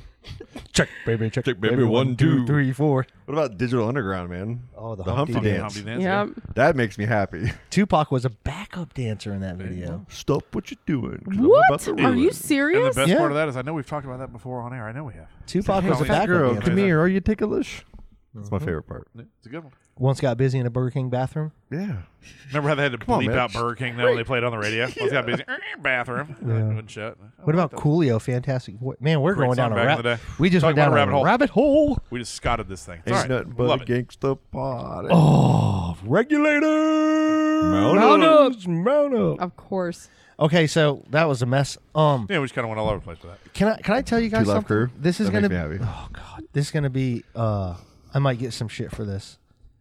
Check, baby, check, Check, baby. One, two. three, four. What about Digital Underground, man? Oh, the, The Humpty, Humpty Dance. Humpty Dance, Yep. That makes me happy. Tupac was a backup dancer in that video. Stop what you're doing. 'cause I'm What? about to Are ruin you it. And the serious? best Yeah. part of that is I know we've talked about that before on air. I know we have. Tupac Hey, was a fat backup girl, dancer. come here. Are you ticklish? That's my favorite part. Yeah, it's a good one. Once got busy in a Burger King bathroom. Yeah. Remember how they had to Come on, bleep man. out Burger King though when they played it on the radio? Once got busy. Bathroom. Yeah. Wouldn't shut. I What like about that. Coolio? Fantastic. Vo- Man, we're Great going down song a back in the rabbit. day. We just Talk went down about a a rabbit hole. rabbit hole. We just scotted this thing. It's Ain't all right. nothing but Love a it. gangsta party. Oh, regulator. Mount Mount up. up. Mount up. Of course. Okay, so that was a mess. Um, Yeah, we just kind of went all over the place with that. can I can I tell you guys Two Live something? Crew. This is That gonna makes me happy. Oh god, this is gonna be. Uh, I might get some shit for this.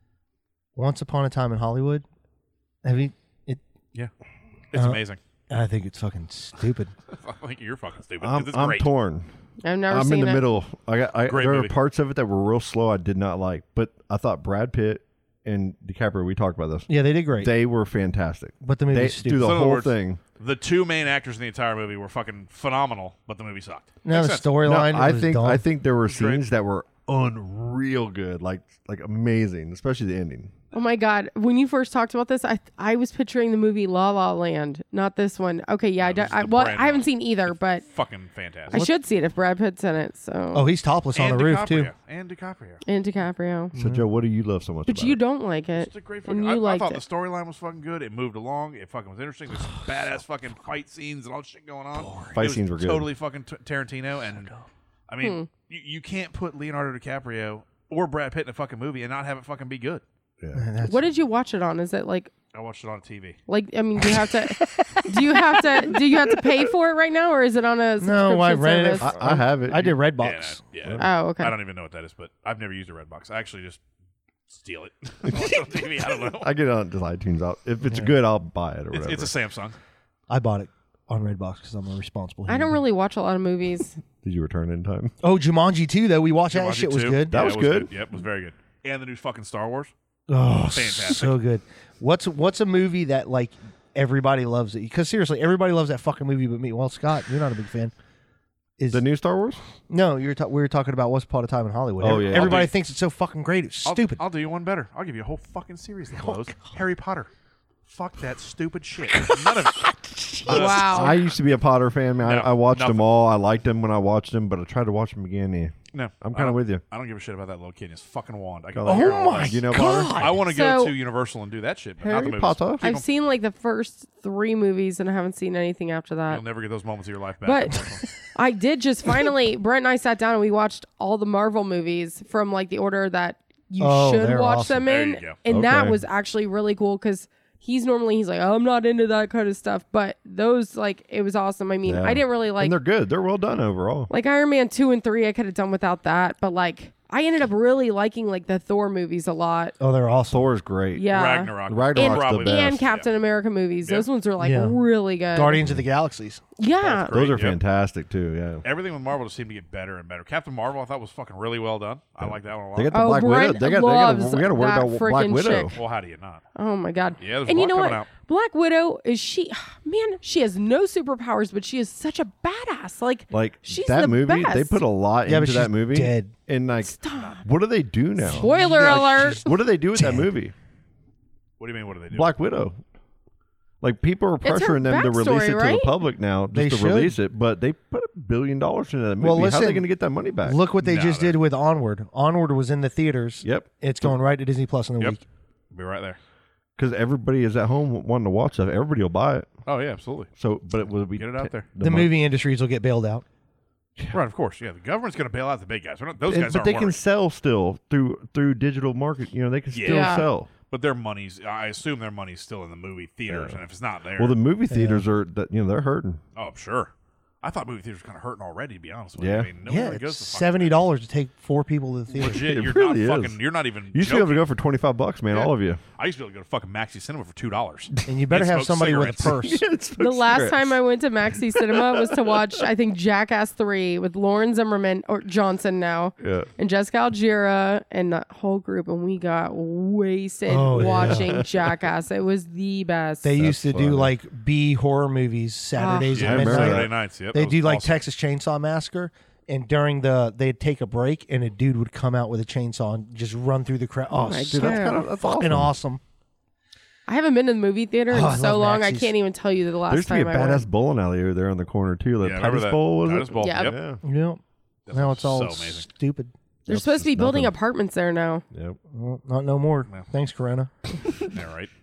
Once Upon a Time in Hollywood. Have you? It. Yeah. It's Uh, amazing. I think it's fucking stupid. I think you're fucking stupid. I'm, 'cause it's I'm great. torn. I've never I'm seen in the it. middle. I got. I, Great there movie. are parts of it that were real slow. I did not like, but I thought Brad Pitt and DiCaprio. We talked about this. Yeah, they did great. They were fantastic. But the They movie's do stupid. the So in other whole words, thing. The two main actors in the entire movie were fucking phenomenal, but the movie sucked. Now the Makes sense. No, storyline. I was think. dumb. I think there were It's great. scenes that were unreal good, like like amazing, especially the ending. Oh my god! When you first talked about this, I I was picturing the movie La La Land, not this one. Okay, yeah, I, this do, is I the well, brand I haven't new seen either, but Fucking fantastic. I should see it if Brad Pitt's in it. So Oh, he's topless on and the roof DiCaprio. too. And DiCaprio. and DiCaprio, So Joe, what do you love so much? but about you it? don't like it, It's a great and fucking. you I, I liked thought it. the storyline was fucking good. It moved along. It fucking was interesting. There's some badass fucking fight scenes and all shit going on. Fight It was scenes were good. Totally fucking t- Tarantino. And I mean, Hmm. you, you can't put Leonardo DiCaprio or Brad Pitt in a fucking movie and not have it fucking be good. Yeah. Man, that's- What did you watch it on? Is it like I watched it on T V. like I mean, do you have to do you have to do you have to pay for it right now, or is it on a No, I subscription rented it. service? I, I have it. I did Yeah, Redbox. no, yeah. Oh, okay. I don't even know what that is, but I've never used a Redbox. I actually just steal it. Watch it on T V. I don't know. I get it on just iTunes out. If it's good, I'll buy it or It's, whatever. it's a Samsung. I bought it on Redbox because I'm a responsible. I human don't being. really watch a lot of movies. Did you return in time? Oh, Jumanji too, though. We watched that. Jumanji Shit was two. good. That Yeah, was it good. Yep, it was very good. And the new fucking Star Wars. Oh, Fantastic. so good. What's what's a movie that like everybody loves it? Because seriously, everybody loves that fucking movie but me. Well, Scott, you're not a big fan. Is The new Star Wars? no? You're ta- we were talking about Once Upon a Time in Hollywood. Oh, Every- yeah. Everybody I'll do- thinks it's so fucking great. It's I'll, stupid. I'll do you one better. I'll give you a whole fucking series that blows. Harry Potter. Fuck that stupid shit. None of it. Uh, Wow. I used to be a Potter fan, man. No, I, I watched nothing. them all. I liked them when I watched them, but I tried to watch them again. Yeah. No, I'm I kind of don't- with you. I don't give a shit about that little kid and his fucking wand. I can Oh care my less. You know God. Potter? I want to go So- to Universal and do that shit, but not Harry the movies. Potter. Keep I've 'em. seen like the first three movies and I haven't seen anything after that. You'll never get those moments of your life back. But I did just finally. Brent and I sat down and we watched all the Marvel movies from like the order that you Oh, should they're watch awesome. them There in, you go. and that Okay. was actually really cool because he's normally he's like, oh, I'm not into that kind of stuff, but those like it was awesome. I mean, Yeah. I didn't really like and they're good. They're well done overall. like Iron Man two and three. I could have done without that, but like I ended up really liking like the Thor movies a lot. Oh, they're awesome. Thor's great. Yeah. Ragnarok. Ragnarok's and, the best. and Captain America movies. Yep. Those ones are like Yeah. really good. Guardians of the Galaxies. Yeah. Great, Those are yep. fantastic too. Yeah. Everything with Marvel just seemed to get better and better. Captain Marvel, I thought was fucking really well done. I like that one a lot. They got the Oh, Black Brent Widow. They got. They got. loves We got to worry that about Black frickin' Widow. chick. Well, how do you not? Oh my god. Yeah, there's and a you lot know what? coming out. Black Widow is she? Man, she has no superpowers, but she is such a badass. Like, Like she's that the movie, best. they put a lot Yeah, but into that she's movie. dead. And like, Stop. what do they do now? Spoiler alert. What do they do with that movie? What do you mean? What do they do? Black Widow. Like people are It's her pressuring them to release backstory, it to the right? public now, just They to should. release it. But they put a billion dollars into that movie. Well, How are listen, they going to get that money back? Look what they No, just they're- did with Onward. Onward was in the theaters. Yep. It's going right to Disney Plus in the Yep. week. Be right there. Because everybody is at home wanting to watch stuff. Everybody will buy it. Oh yeah, absolutely. So, but it will be Get it out there. The, mon- movie industries will get bailed out. Right, of course. Yeah, the government's going to bail out the big guys. We're not, those And- guys but aren't they can worried. sell still through through digital market. You know, they can still Yeah. sell. But their money's, I assume their money's still in the movie theaters, Yeah. and if it's not there, Well, the movie theaters are that you know they're hurting. oh, I'm sure. I thought movie theaters were kind of hurting already, to be honest with Yeah. you. I mean, no one Yeah, really goes it's to fucking seventy dollars to take four people to the theater. Legit, It you're really not is. fucking. You're not even. You should be able to joking. go for twenty five bucks, man. Yeah. All of you. I used to be able to go to fucking Maxi Cinema for two dollars. And you better have somebody with a purse. The last time I went to Maxi Cinema was to watch, I think, Jackass three with Lauren Zimmerman, or Johnson now, Yeah. and Jessica Algira, and that whole group, and we got wasted Oh, yeah. watching Jackass. It was the best. They That's used to funny. do like B horror movies Saturdays Yeah, at I remember midnight. Saturday nights, yep, they that was do like awesome. Texas Chainsaw Massacre, and during the they'd take a break, and a dude would come out with a chainsaw and just run through the crowd. Oh, my dude, God. that's kind of That's fucking awesome. awesome. I haven't been to the movie theater in Oh, I so love long, I Maxis. can't even tell you the There last used to be time a I badass went. bowling alley over there on the corner too. Like Yeah, I remember Titus that. Bowl was Titus it? Bowl, Yep. yep. Yeah. Yep. Now it's all so amazing. stupid. They're That's supposed to be just building nothing. apartments there now. Yep. Well, not no more. Yeah. Thanks, Corona. Yeah, right.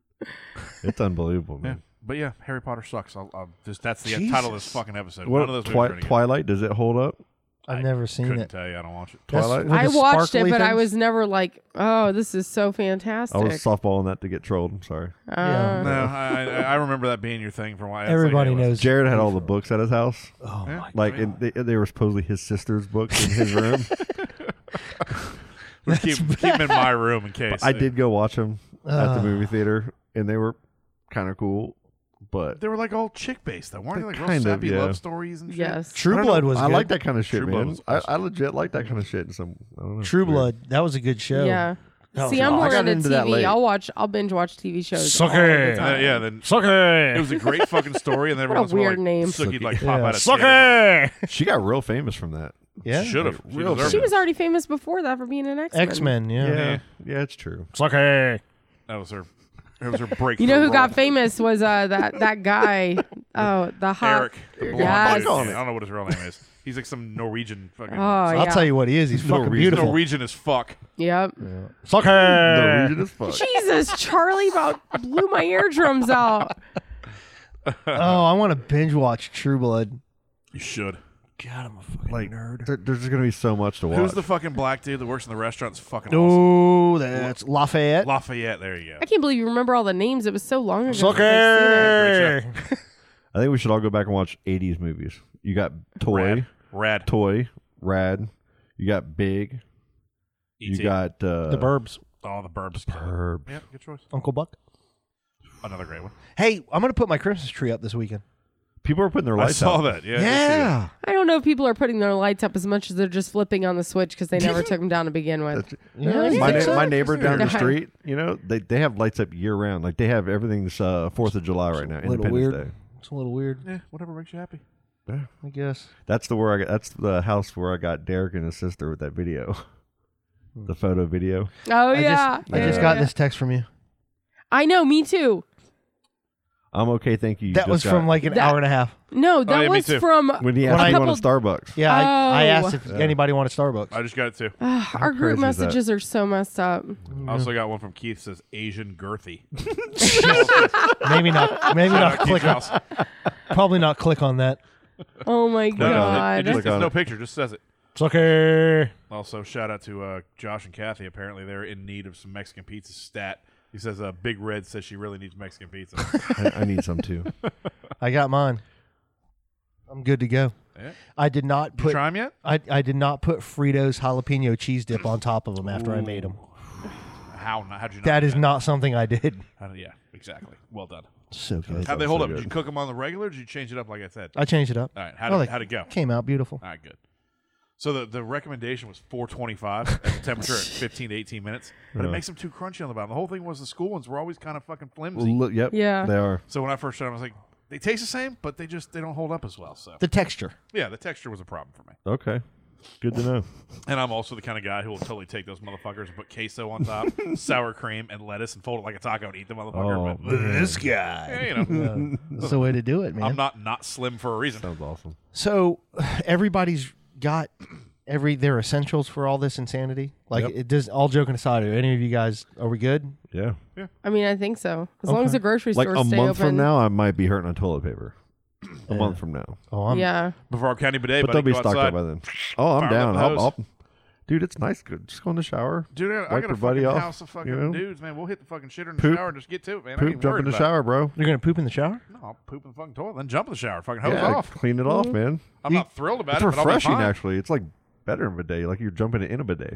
It's unbelievable, Yeah, man. but yeah, Harry Potter sucks. I'll, I'll just that's the Jesus. title of this fucking episode. What None of those movies Twi- are any good. Twilight? Does it hold up? I've I never seen Couldn't it. tell you. I don't watch it. That's Twilight? with I the watched it, sparkly but I things? was never like, oh, this is so fantastic. I was softballing that to get trolled. I'm sorry. Uh, Yeah. No, I, I I remember that being your thing for a while. It's like, Everybody hey, knows. Jared had all the books at his house. Oh Yeah. my Like I mean, and they, they were supposedly his sister's books in his room. let's keep, keep them in my room in case. I did go watch them at the Ugh. movie theater, and they were kind of cool. But They were like all chick based though, weren't they? Like real Kind of, sappy yeah. love stories and shit. yes. I True don't Blood know. was I good. like that kind of shit, True Blood man. was I, awesome. I legit like that kind of shit. In some I don't know. True It's weird. Blood. That was a good show. Yeah. That See, was I'm awesome. more I got into into that T V. late. I'll watch. I'll binge watch T V shows. Suck all the it. Uh, time. yeah, then Suck it it. was a great fucking story, and then every What a once in while, weird like, name. Sookie'd like Sookie. pop Yeah. out of Suck shit. it. She got real famous from that. Yeah. Should have. Like, real She was already famous before that for being an X-Men. X Men. Yeah. Yeah, yeah, it's true. Suck it. That was her. It was her breakthrough. You know who role. got famous was uh, that that guy. Oh, the hot. Eric. The blonde Yes. dude. Fuck on I it. don't know what his real name is. He's like some Norwegian fucking. Oh, I'll yeah. tell you what he is. He's fucking Norwegian. beautiful. Norwegian as fuck. Yep. Suck it. Norwegian as fuck. Jesus, Charlie about blew my eardrums out. Oh, I want to binge watch True Blood. You should. God, I'm a fucking Like, nerd. there, there's just gonna be so much to watch. Who's the fucking black dude that works in the restaurant? It's fucking awesome. Oh, that's Lafayette. Lafayette. There you go. I can't believe you remember all the names. It was so long ago. Suck since I've seen it. it. I think we should all go back and watch eighties movies. You got Toy, Rad. Rad. Toy, Rad. You got Big. E You T. got uh, The Burbs. Oh, the Burbs. Burbs. Yeah, good choice. Uncle Buck. Another great one. Hey, I'm gonna put my Christmas tree up this weekend. People are putting their I lights saw out. that. Yeah. Yeah. I don't know if people are putting their lights up as much as they're just flipping on the switch because they never took them down to begin with. That's- Yeah, you My, think na- so? my neighbor down the No. street, you know, they they have lights up year round. Like they have everything's uh, Fourth of July right now. A little Independence weird. Day. It's a little weird, Yeah, whatever makes you happy. I guess. That's the where I got. That's the house where I got Derek and his sister with that video, the photo video. Oh, I yeah. just, I Yeah, just yeah, got yeah. this text from you. I know, me too. I'm okay, thank you. You That just was got- from like an That- hour and a half. No, that yeah, me was too. from when he when asked I- me couple- on Starbucks. Yeah, I, I Oh. asked if Yeah. anybody wanted Starbucks. I just got it too. Ugh, our crazy group is that? messages are so messed up. I also got one from Keith that says Asian girthy. maybe not. Maybe Shout not out click Keith's on. house. Probably not click on that. Oh my No, no, it, it god. just, Click there's on no it. picture. Just says it. Sucker. Also, shout out to uh, Josh and Kathy. Apparently, they're in need of some Mexican pizza stat. He says uh, Big Red says she really needs Mexican pizza. I, I need some too. I got mine. I'm good to go. Yeah, Yeah. I did not Did you put. try 'em yet? I I did not put Fritos jalapeno cheese dip on top of them after I made them. How? How did you? Not That do is not something I did. How did, yeah, exactly. Well done. So good. How'd they hold so up? Did good. you cook them on the regular? Or did you change it up like I said? I changed it up. All right. How Oh, did they how'd it go? Came out beautiful. All right, good. So the, the recommendation was four twenty-five at the temperature at fifteen to eighteen minutes, but it Yeah. makes them too crunchy on the bottom. The whole thing was the school ones were always kind of fucking flimsy. Well, look, yep. Yeah. They are. So when I first tried them, I was like, they taste the same, but they just they don't hold up as well. So The texture. yeah, the texture was a problem for me. Okay. Good to know. And I'm also the kind of guy who will totally take those motherfuckers and put queso on top, sour cream, and lettuce, and fold it like a taco and eat the motherfucker. Oh, but man. This guy. yeah, you know, Yeah, that's the way to do it, man. I'm not not slim for a reason. Sounds awesome. So everybody's got every their essentials for all this insanity. Like Yep. it does. All joking aside, are any of you guys are we good? Yeah. I mean, I think so. As long Okay. as the grocery Like stores a stay month open. from now, I might be hurting on toilet paper. A Yeah. month from now. Oh, I'm, yeah. Before our county bidet, But buddy, they'll be go stocked outside. up by then. Oh, I'm Fire down. up the I'll, hose. I'll, dude, it's nice. Good. Just go in the shower. Dude, I, I Wipe got a your buddy fucking off, house of fucking you know? dudes, man. We'll hit the fucking shitter in the Poop. shower and just get to it, man. I ain't Poop, even jump worried in the about shower, bro. You're gonna poop in the shower? It. No, I'll poop in the fucking toilet, then jump in the shower, fucking hose Yeah, off. clean it off, man. I'm You- not thrilled about It's it, but I'll be refreshing, fine. actually. It's like better than a bidet. Like you're jumping in a bidet.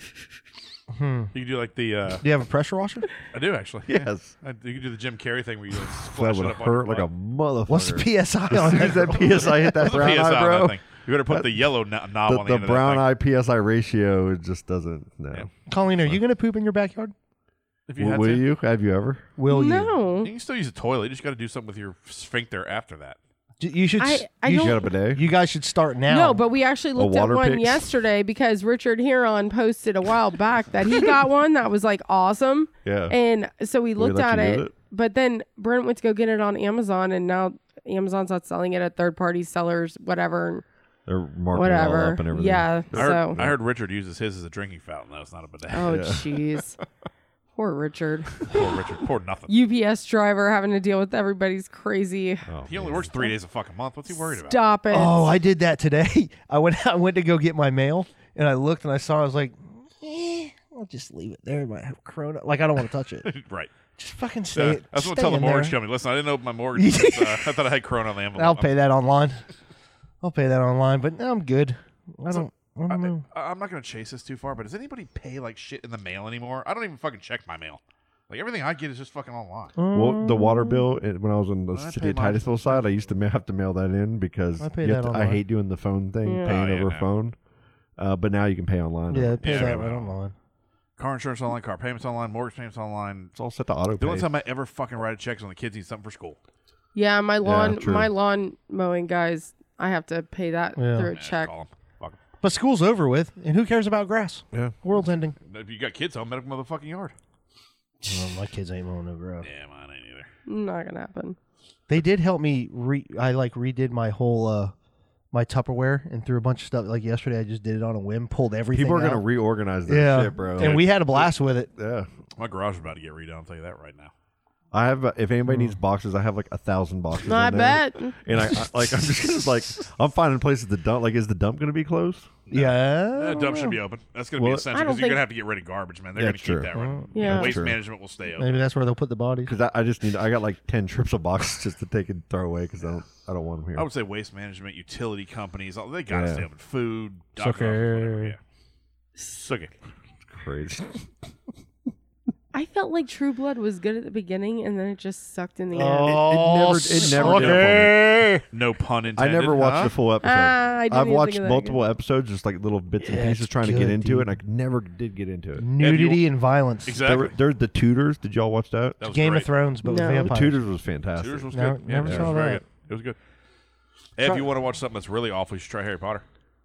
Hmm. You can do like the. Uh, Do you have a pressure washer? I do actually. Yes. Yeah. I, you can do the Jim Carrey thing where you like That splash it would up on your hurt like a butt. motherfucker. What's the P S I As on soon as that P S I hit that What's the brown P S I eye, on that bro. thing? You better put That- the yellow no- knob The, on the, the end of brown that thing. eye P S I ratio, it just doesn't. No. Yeah. Colleen, are you gonna poop in your backyard? If you Will, had will to. you? Have you ever? Will you? No. You can still use a toilet. You just got to do something with your sphincter after that. D- You should. I- s- I you, don't- You should got a bidet? you guys should start now. No, but we actually looked at water one pics? yesterday because Richard Huron posted a while back that he got one that was like awesome. Yeah. And so we Will he looked let at you it, use it? but then Brent went to go get it on Amazon, and now Amazon's not selling it at third party sellers, whatever. They're marking it all Whatever. up and everything. Yeah. I heard, So. I heard Richard uses his as a drinking fountain. Though it's not a bidet. Oh, Yeah. jeez. Poor Richard. Poor Richard. Poor nothing. U P S driver having to deal with everybody's crazy. Oh, He only works three days a fucking month. What's he worried about? Stop it. Oh, I did that today. I went. I went to go get my mail, and I looked and I saw. I was like, eh, I'll just leave it there. It might have corona. Like I don't want to touch it. Right. Just fucking Uh, stay. that's what stay I tell the in mortgage there. company. Listen, I didn't open my mortgage. because, uh, I thought I had Corona on the envelope. I'll pay that online. I'll pay that online, but I'm good. I don't. I don't know. I, I'm not going to chase this too far, but does anybody pay like shit in the mail anymore? I don't even fucking check my mail. Like everything I get is just fucking online. Well, the water bill it, when I was on the I city pay of mine. Titusville side, I used to ma- have to mail that in because I pay you have that to- I online. hate doing the phone thing, Yeah. paying Oh, yeah, over no. phone. Uh, but now you can pay online. Yeah, pay Yeah, that yeah, right yeah. online. Car insurance online, car payments online, mortgage payments online. It's all set to auto The only pay. time I ever fucking write a check is when the kids need something for school. Yeah, my lawn, true. my lawn mowing guys, I have to pay that Yeah. through a Yeah, just check. call 'em. Fuck 'em. But school's over with, and who cares about grass? Yeah. World's ending. If you got kids home, medical motherfucking yard. Oh, my kids ain't mowing no grass. Yeah, mine ain't either. Not gonna happen. They did help me. Re- I like redid my whole uh, my Tupperware and threw a bunch of stuff. Like yesterday, I just did it on a whim. Pulled everything. People are out. gonna reorganize that yeah, shit, bro. and we had a blast with it. Yeah. My garage is about to get redone. I'll tell you that right now. I have. Uh, if anybody needs boxes, I have like a thousand boxes. I in there. bet. And I, I like. I'm just gonna like. I'm finding places to dump. Like, is the dump gonna be closed? Yeah, That dump should be open. That's going to be Well, essential I don't because you're going think- to have to get rid of garbage, man. They're Yeah, going to keep true. that right. Yeah. Waste true. management will stay open. maybe that's where they'll put the bodies. Because I, I just need. I got like ten trips of boxes just to take and throw away because I don't. I don't want them here. I would say waste management, utility companies, all- they got to Yeah. stay open. Food, It's doctor okay. office, whatever. Yeah. Suck it. Crazy. I felt like True Blood was good at the beginning, and then it just sucked in the end. Oh, it, it never. It never did. For me. No pun I intended. never watched huh? the full episode. Ah, I didn't I've even watched think of that multiple episodes, just like little bits and Yeah, pieces, it's trying to get good, into dude. it, and I never did get into it. Nudity and violence. There Exactly. were, there's the Tudors. Did y'all watch that? That was Game great. of Thrones, but No. with The vampires. Tudors was fantastic. Tutors was No, good. Yeah, never it saw was very that. good. It was good. Hey, if you want to watch something that's really awful, you should try Harry Potter.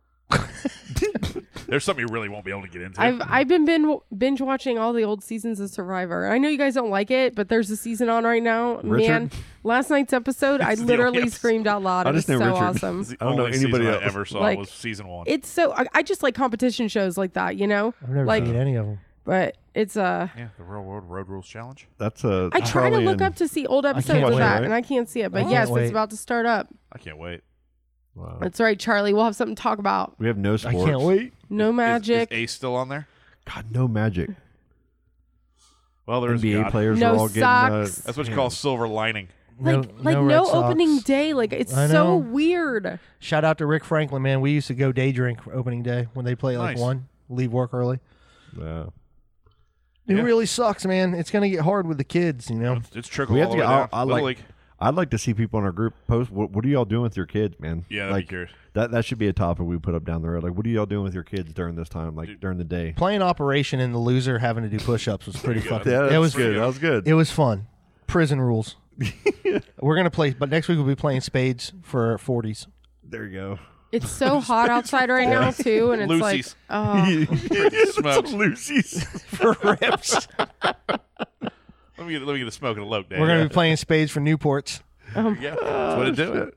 There's something you really won't be able to get into. I've I've been bin- binge watching all the old seasons of Survivor. I know you guys don't like it, but there's a season on right now. Richard? Man, last night's episode, I It's the literally only- screamed out loud. I It was just so know Richard. awesome. It's the I don't know only anybody season else. I ever saw Like, was season one. It's so I, I just like competition shows like that, you know. I've never like, seen any of them. but it's uh yeah, the Real World Road Rules Challenge. That's a. I try to probably look in- up to see old can't episodes of wait, that, right? and I can't see it. But I yes, can't wait. it's about to start up. I can't wait. Wow. That's right, Charlie. We'll have something to talk about. We have no I sports. can't wait. No Is- magic. Is, Ace still on there? God, no magic. Well, there N is B A God. players No are all getting. Uh, socks. That's what you call silver lining. No, Like, like no, no, Red Sox. opening day. Like, it's I so know. weird. Shout out to Rick Franklin, man. We used to go day drink for opening day when they play like Nice. one, leave work early. Yeah. It Yeah. really sucks, man. It's gonna get hard with the kids, you know. It's, it's trickled We all have the to way get. down. I, I Little like. League. I'd like to see people in our group post. What, what are y'all doing with your kids, man? Yeah, that'd like be curious. that. That should be a topic we put up down the road. Like, what are y'all doing with your kids during this time? Like during the day. Playing Operation and the loser having to do push-ups was pretty fucking. Yeah, it that's was good. That was good. It was fun. Prison rules. We're gonna play, but next week we'll be playing spades for forties. There you go. It's so hot outside right now, too. And it's Lucy's. like, oh. Pretty smoked. Lucy's for rips. Let me get let me get a smoke and a loke. We're gonna be playing spades for Newports. Um, Yeah, that's what it do.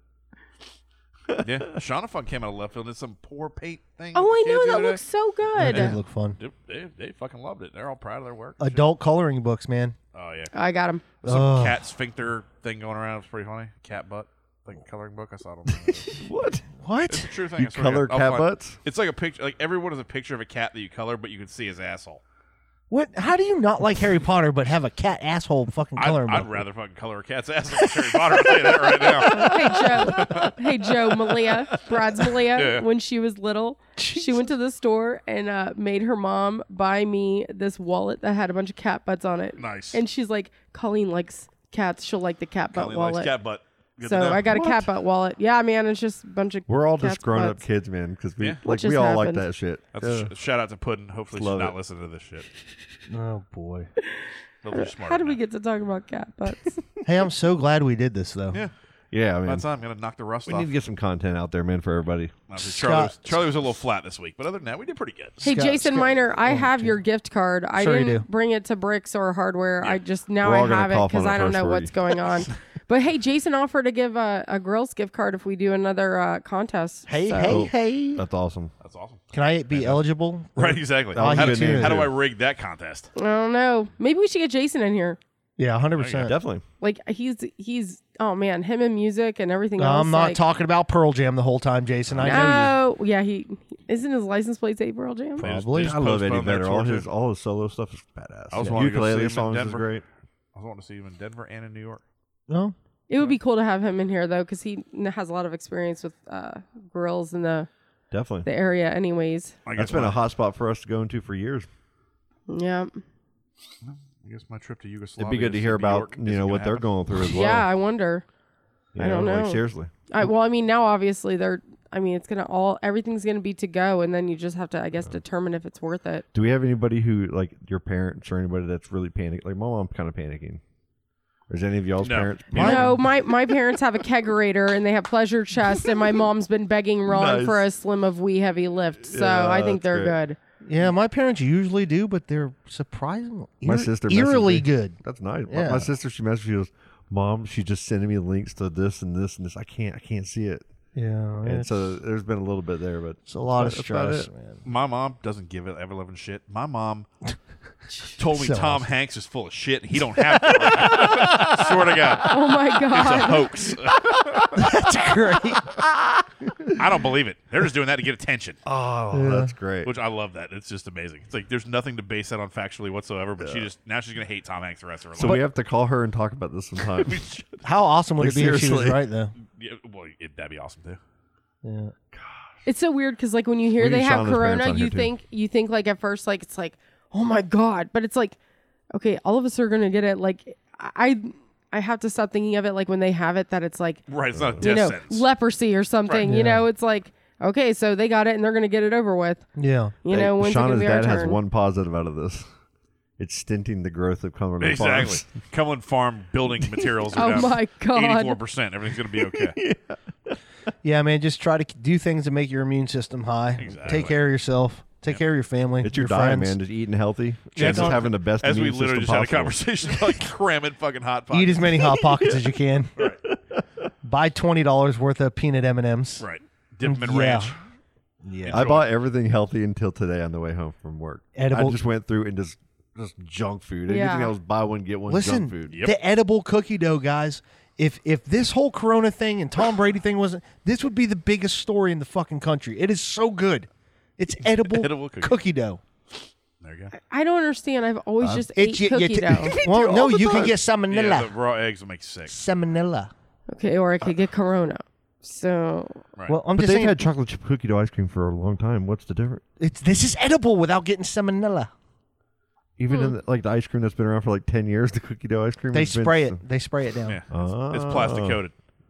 Yeah, Shonafun came out of left field and did some poor paint thing. Oh, with I the know. kids the That other looks day. so good. It did look fun. They, they, they fucking loved it. They're all proud of their work. Adult coloring books, man. Oh yeah, I got him. some Ugh. cat sphincter thing going around. It's pretty funny. Cat butt, like a coloring book. I saw it on the What? What? It's a true thing. You I swear to color God. I'll cat find- butts? It's like a picture. Like everyone is a picture of a cat that you color, but you can see his asshole. What? How do you not like Harry Potter but have a cat asshole fucking I'd, coloring I'd book? rather fucking color a cat's asshole than Harry Potter. I'll tell you that right now. Hey, Joe. Hey, Joe. Malia. Brad's Malia. Yeah. When she was little, she went to the store and uh, made her mom buy me this wallet that had a bunch of cat butts on it. Nice. And she's like, Colleen likes cats. She'll like the cat butt Colleen wallet. likes cat butt. Good so to know. I got What? a cat butt wallet. Yeah, man. It's just a bunch of We're all cat's just grown up butts. kids, man, because we Yeah. like just we all happened? like that shit. That's Yeah. a sh- shout out to Puddin'. Hopefully she's Love not it. listening to this shit. Oh boy. Hopefully she's smart How did we enough. get to talk about cat butts? Hey, I'm so glad we did this though. Yeah. Yeah, I mean, By the time I'm gonna knock the rust we off. need to get some content out there, man, for everybody. Obviously, Charlie, was, Scott- Charlie was a little flat this week, but other than that, we did pretty good. Hey, Scott- Jason Scott- Miner, I Oh, have geez. your gift card. I Sure you didn't do. bring it to Bricks or Hardware. I just now We're all I gonna have it cough because on I it don't first know for what's you. going on. But hey, Jason offered to give a, a girls gift card if we do another uh, contest. Hey, So- hey, hey. That's awesome. That's awesome. Can I be eligible? Right, exactly. I'll How, get do, to it. how do I rig that contest? I don't know. Maybe we should get Jason in here. Yeah, one hundred There you percent. Definitely. Like he's he's oh man, him and music and everything else. I'm not like, talking about Pearl Jam the whole time, Jason. I know No, yeah, he isn't his license plate say Pearl Jam. They just- Probably. they just I love Eddie postponed their Vedder. All tour, his too. all his solo stuff is badass. I was Yeah. wanting to go see Ukulele him in songs is Denver. great. I was wanting to see him in Denver and in New York. you. No. It would be cool to have him in here though, because he n- has a lot of experience with uh, grills in the Definitely. the area, anyways. I That's guess been my, a hot spot for us to go into for years. Yeah, I guess my trip to Yugoslavia. It'd be good to to hear New about York you isn't know gonna what they're happen. going through as well. yeah. I wonder. You I don't Like, know. seriously. I, well, I mean, now obviously they're. I mean, it's gonna all everything's gonna be to go, and then you just have to, I guess, determine if it's worth it. Do we have anybody who like your parents or anybody that's really panicked? Like my mom's kind of panicking. Or is any of y'all's No. parents? My- No, my, my parents have a kegerator and they have pleasure chest, and my mom's been begging Ron Nice. for a slim of wee heavy lift, so Yeah, I think that's they're great. good. Yeah, my parents usually do, but they're surprisingly My eer- sister messaged eerily me. good. That's nice. My- Yeah. My, sister, she messaged me, she goes, "Mom, she's just sending me links to this and this and this. I can't, I can't see it." Yeah, And it's, so there's been a little bit there, but it's a lot of that's about stress, it. man. My mom doesn't give it ever loving shit. My mom told me So Tom awesome. Hanks is full of shit and he don't have to. Swear to God. Oh my It's a god! hoax. That's great. I don't believe it. They're just doing that to get attention. Oh, Yeah. that's great. Which I love that. It's just amazing. It's like there's nothing to base that on factually whatsoever, but she just now she's gonna hate Tom Hanks the rest of her so life. we have to call her and talk about this sometime. We should- How awesome would Like, it be if she was seriously. right, though? yeah, well, it, that'd be awesome too. Yeah. It's so weird because like when you hear We they need have Shauna's parents corona, on you here, too. think you think like at first like it's like oh my god, but it's like okay, all of us are gonna get it. Like I I have to stop thinking of it like when they have it that it's like Right, it's not a death you know sentence. leprosy or something. Right. You Yeah. know, it's like okay, so they got it and they're gonna get it over with. Yeah. You Hey, know, when's it gonna Shauna's be our dad has turn? one positive out of this. It's stinting the growth of Cumberland Exactly. Farms. Cumberland Farm building materials are Oh down my God. eighty-four percent. Everything's going to be okay. Yeah, man, just try to do things to make your immune system high. Exactly. Take care of yourself. Take care of your family. It's your, your diet, friends. man. Just eating healthy. Yeah, Just don't- having the best As we immune literally just system had a possible. conversation about like cramming fucking hot pockets. Eat as many hot pockets as you can. Right. Buy twenty dollars worth of peanut M and M's. Right. Dip them in Yeah. ranch. Yeah. I Enjoy. bought everything healthy until today on the way home from work. Edible- I just went through and just just junk food. Anything Yeah. else, buy one get one Listen, junk food. Yep. the edible cookie dough, guys. If if this whole Corona thing and Tom Brady thing wasn't, this would be the biggest story in the fucking country. It is so good. It's edible, Edible cookie. cookie dough. There you go. I don't understand. I've always Uh, just it's ate y- y- cookie t- dough. well, no, all the you can time. get salmonella. Yeah, the raw eggs will make you sick. Salmonella. Okay, or I could get Corona. So Right. Well, I'm but just they've saying, had chocolate chip cookie dough ice cream for a long time. What's the difference? it's this is edible without getting salmonella. Even Hmm. in the, like the ice cream that's been around for like ten years, the cookie dough ice cream. They has been spray so- it. They spray it down. Yeah. Oh. It's plastic coated.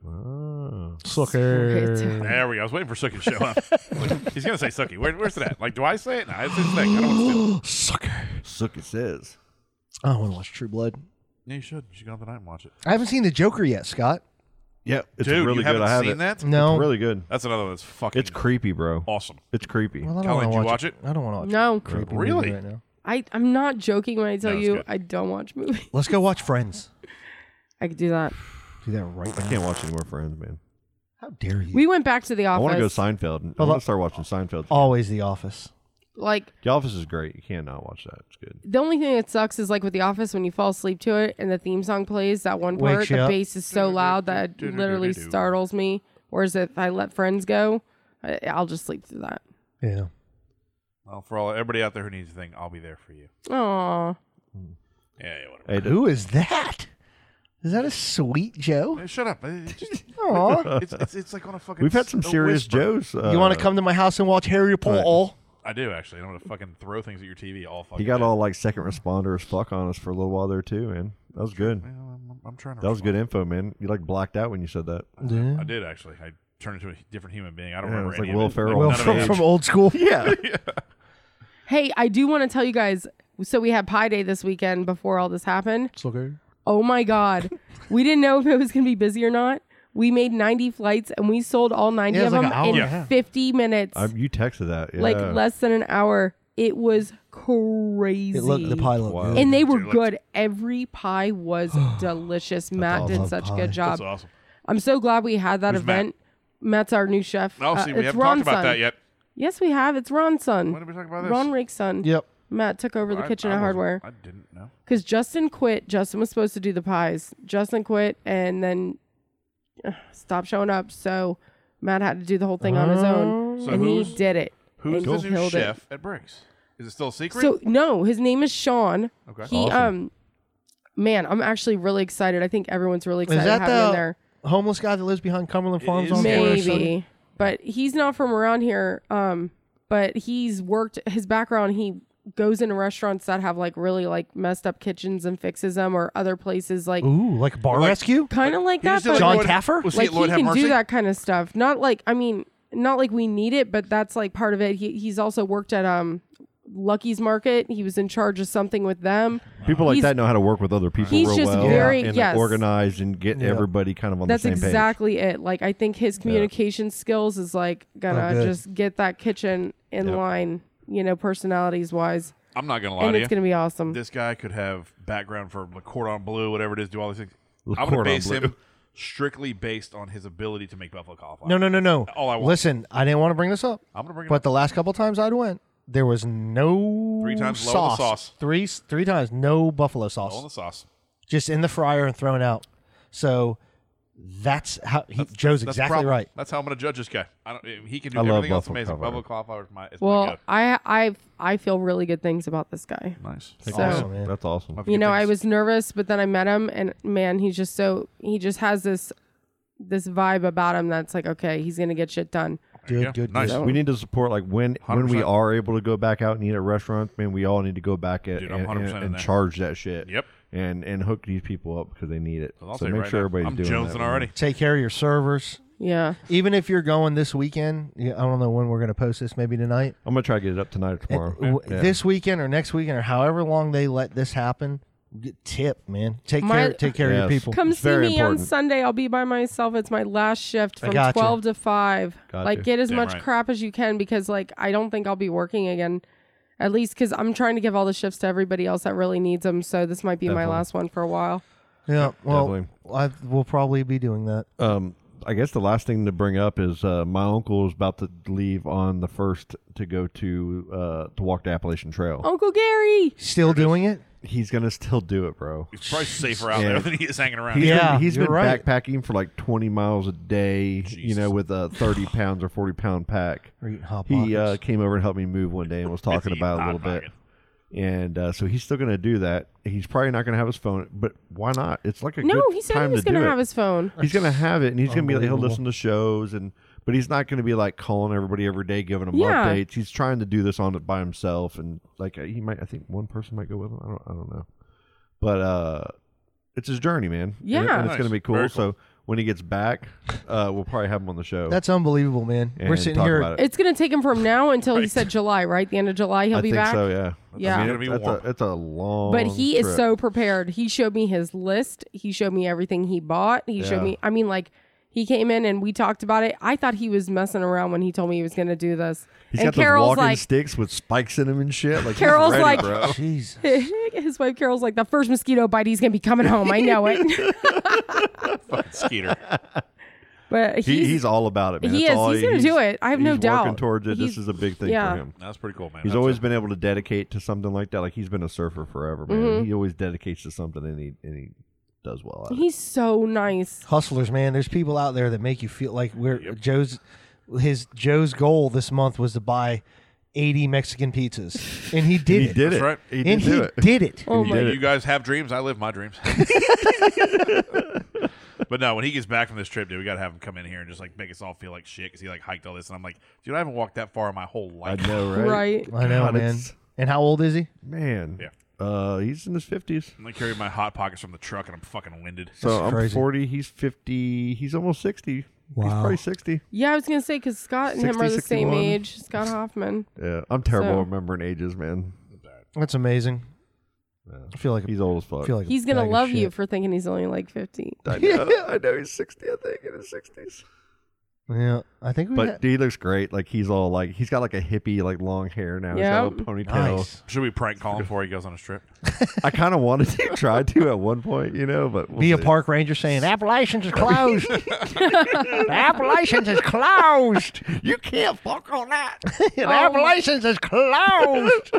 Oh. Sucker. There we go. I was waiting for Sookie to show up. Like, he's gonna say Sookie. Where, where's it at? Like, do I say it? No, it's his thing. I don't want to steal it. Sucker. Sook it says. I want to watch True Blood. Yeah, you should. You should go tonight and watch it. I haven't seen the Joker yet, Scott. Yeah, it's Dude, really you good. haven't I have seen it. that? No. It's really good. That's another one that's fucking. It's creepy, bro. Awesome. It's creepy. Well, I don't Kelly, want did to you watch, watch it? I don't want to watch no, creepy Really? movie right now. I I'm not joking when I tell No, it's you good. I don't watch movies. Let's go watch Friends. I could do that. Do that right I now. can't watch any more Friends, man. How dare you? We went back to the I office. want to go Seinfeld. I Hold want on. to start watching Seinfeld. Always The Office. Like The Office is great. You can't not watch that. It's good. the only thing that sucks is like with The Office when you fall asleep to it and the theme song plays that one part, Wakes you the up. bass is so loud that it literally startles me. Whereas if I let Friends go, I, I'll just sleep through that. Yeah. Well, for all everybody out there who needs a thing, I'll be there for you. Aw. Yeah, yeah, whatever. Hey, Who is that? Is that a sweet Joe? Hey, shut up. It's, just, Aw. it's, it's, it's like on a fucking. We've had some a serious whisper. Joes. Uh, you want to come to my house and watch Harry Potter? I do actually. I don't want to fucking throw things at your T V all fucking. He got day. all like second responder as fuck on us for a little while there too, man. That was good. Well, I'm, I'm trying to. That was good respond. info, man. You like blacked out when you said that. Yeah. I did actually. I turned into a different human being. I don't Yeah, remember it's like any Will of it. Ferrell. Will none of from, it. from old school. Yeah. Hey, I do want to tell you guys. So we had Pi Day this weekend before all this happened. It's okay. Oh my God. We didn't know if it was going to be busy or not. We made ninety flights and we sold all ninety Yeah, it of was like them an hour in and a half. fifty minutes. I, you texted that. Yeah. Like less than an hour. It was crazy. It looked, the pie looked Wow. good. And they were Dude, good. Every pie was delicious. Matt awesome. did such a Pie. good job. That's awesome. I'm so glad we had that Who's Matt? event. Matt's our new chef. Oh, Uh, see, we it's haven't Ron's talked about son. that yet. Yes, we have. It's Ron's son. When did we talk about this? Ron Rake's son. Yep. Matt took over the I- kitchen I at wasn't- Hardware. I didn't know. Because Justin quit. Justin was supposed to do the pies. Justin quit and then uh, stopped showing up. So Matt had to do the whole thing on his own. So and he who's- did it. Who's and the he new killed chef it. at Bricks? Is it still a secret? So no, his name is Sean. Okay. He Awesome. um man, I'm actually really excited. I think everyone's really Is excited that to have him in the there. homeless guy that lives behind Cumberland It Farms is on Maybe. Forest? Maybe. But he's not from around here. Um, but he's worked his background, he goes into restaurants that have like really like messed up kitchens and fixes them, or other places like Ooh, like Bar Like- Rescue? kind of like He that. just did But John Lloyd- Taffer? Was he like at Lloyd he Have can Mercy? do that kind of stuff. Not like I mean, not like we need it, but that's like part of it. He he's also worked at um Lucky's Market. He was in charge of something with them. People like He's- that know how to work with other people he's real just well very- and yes. organize and get Yeah. everybody kind of on That's the same page. exactly it. Like I think his communication skills is like gonna Oh, good. just get that kitchen in Yep. line, you know, personalities wise. I'm not gonna lie And to it's you. gonna be awesome. This guy could have background for Le Cordon Bleu, whatever it is, do all these things. Le I'm gonna Cordon base Bleu. him strictly based on his ability to make buffalo cauliflower. No, no, no, no. All I want. Listen, I didn't want to bring this up, I'm gonna bring it but up. the last couple times I went, there was no Three times low sauce. on the sauce. Three, three times no buffalo All sauce. in the sauce. Just in the fryer and thrown out. So that's how he, That's- Joe's that's the exactly problem. right. That's how I'm gonna judge this guy. I don't. He can do I love everything else buffalo amazing. cauliflower. Buffalo cauliflower is my. Is my Well, go. I I I feel really good things about this guy. Nice. So- Awesome, man. That's awesome. Love You know, good I things. was nervous, but then I met him, and man, he's just so he just has this this vibe about him that's like, okay, he's gonna get shit done. There you Good, go. good, Nice. good. We need to support like when when we one hundred percent. are able to go back out and eat at restaurants, man. We all need to go back at Dude, I'm and, one hundred percent and, in and there. charge that shit. Yep. And and hook these people up because they need it. I'll so tell you make right sure now, everybody's I'm doing jonesing that. already. Take care of your servers. Yeah. Even if you're going this weekend, yeah, I don't know when we're going to post this, maybe tonight. I'm gonna try to get it up tonight or tomorrow. Uh, w- Yeah. This weekend or next weekend or however long they let this happen, get tip, man. Take My- care take care of your Yes. people. Come It's see very me important. on Sunday. I'll be by myself. It's my last shift I from gotcha. twelve to five. Gotcha. Like, get as Damn much right. crap as you can because, like, I don't think I'll be working again. At least because I'm trying to give all the shifts to everybody else that really needs them. So this might be my Definitely. last one for a while. Yeah, well, Definitely. I, we'll probably be doing that. Um, I guess the last thing to bring up is uh, my uncle is about to leave on the first to go to uh, to walk the Appalachian Trail. Uncle Gary. Still doing it? He's gonna still do it, bro. He's probably safer out Yeah. there than he is hanging around. He's here. Yeah, been, he's you're been right. backpacking for like twenty miles a day, you Jesus. know, with a thirty pounds or forty pound pack. Or eating hot He uh, Pockets. came over and helped me move one day and was talking It's about it a eating little Hot bit. Pocket. And uh, so he's still going to do that. He's probably not going to have his phone, but why not? It's like a No, good he said time he was to do gonna it. have his phone. He's going to have it, and he's going to be like, he'll Unbelievable. listen to shows, and but he's not going to be like calling everybody every day, giving them Yeah. updates. He's trying to do this on it by himself, and like uh, he might, I think one person might go with him. I don't, I don't know, but uh, it's his journey, man. Yeah. and, and it's Nice. going to be cool. Very cool. So when he gets back, uh, we'll probably have him on the show. That's unbelievable, man. We're and sitting talk here. about it. It's going to take him from now until he Right. said July, right? The end of July, he'll I be think back. so, yeah. Yeah. I mean, It- it'll be that's warm. a, it's a long. But he is trip. so prepared. He showed me his list. He showed me everything he bought. He showed Yeah. me, I mean, like, he came in and we talked about it. I thought he was messing around when he told me he was going to do this. He's and got those Carol's walking like, sticks with spikes in them and shit. Like Carol's he's ready, like, bro. Jeez. his wife Carol's like, the first mosquito bite, he's going to be coming home. I know it. Fucking Skeeter. But he's, He, he's all about it, man. he That's is. all He's gonna do it. I have no he's doubt. Working towards it. He's- This is a big thing yeah. for him. That's pretty cool, man. He's That's always a- been able to dedicate to something like that. Like he's been a surfer forever, man. Mhm. He always dedicates to something, and he and he does well at it. he's so nice. Hustlers, man. There's people out there that make you feel like we're Joe's. His Joe's goal this month was to buy eighty Mexican pizzas, and he did He it. did That's it. right. He did and do he it. did it. Oh He my! did You it. guys have dreams. I live my dreams. But no, when he gets back from this trip, dude, we gotta have him come in here and just like make us all feel like shit because he like hiked all this, and I'm like, dude, I haven't walked that far in my whole I life. know, right? Right. I know, God, man. it's- And how old is he? Man. Yeah. Uh, he's in his fifties. I'm like carrying my hot pockets from the truck, and I'm fucking winded. So That's I'm crazy. forty. He's fifty. He's almost sixty. He's Wow. probably sixty. Yeah, I was gonna say because Scott and him are the sixty, same sixty-one. age. Scott Hoffman. Yeah, I'm terrible So- at remembering ages, man. That's amazing. Yeah. I feel like a, He's old as fuck. I feel like a He's gonna bag of love you shit. for thinking he's only like fifty. I know. I know he's sixty. I think in his sixties. Yeah, I think we. But had- he looks great. Like he's all like he's got like a hippie like long hair now. He's got a Yep. ponytail. nice. Should we prank call him before he goes on his trip? I kind of wanted to try to at one point, you know, but we'll Be a see. park ranger saying Appalachians is closed. The Appalachians is closed. You can't fuck on that. The Appalachians is closed.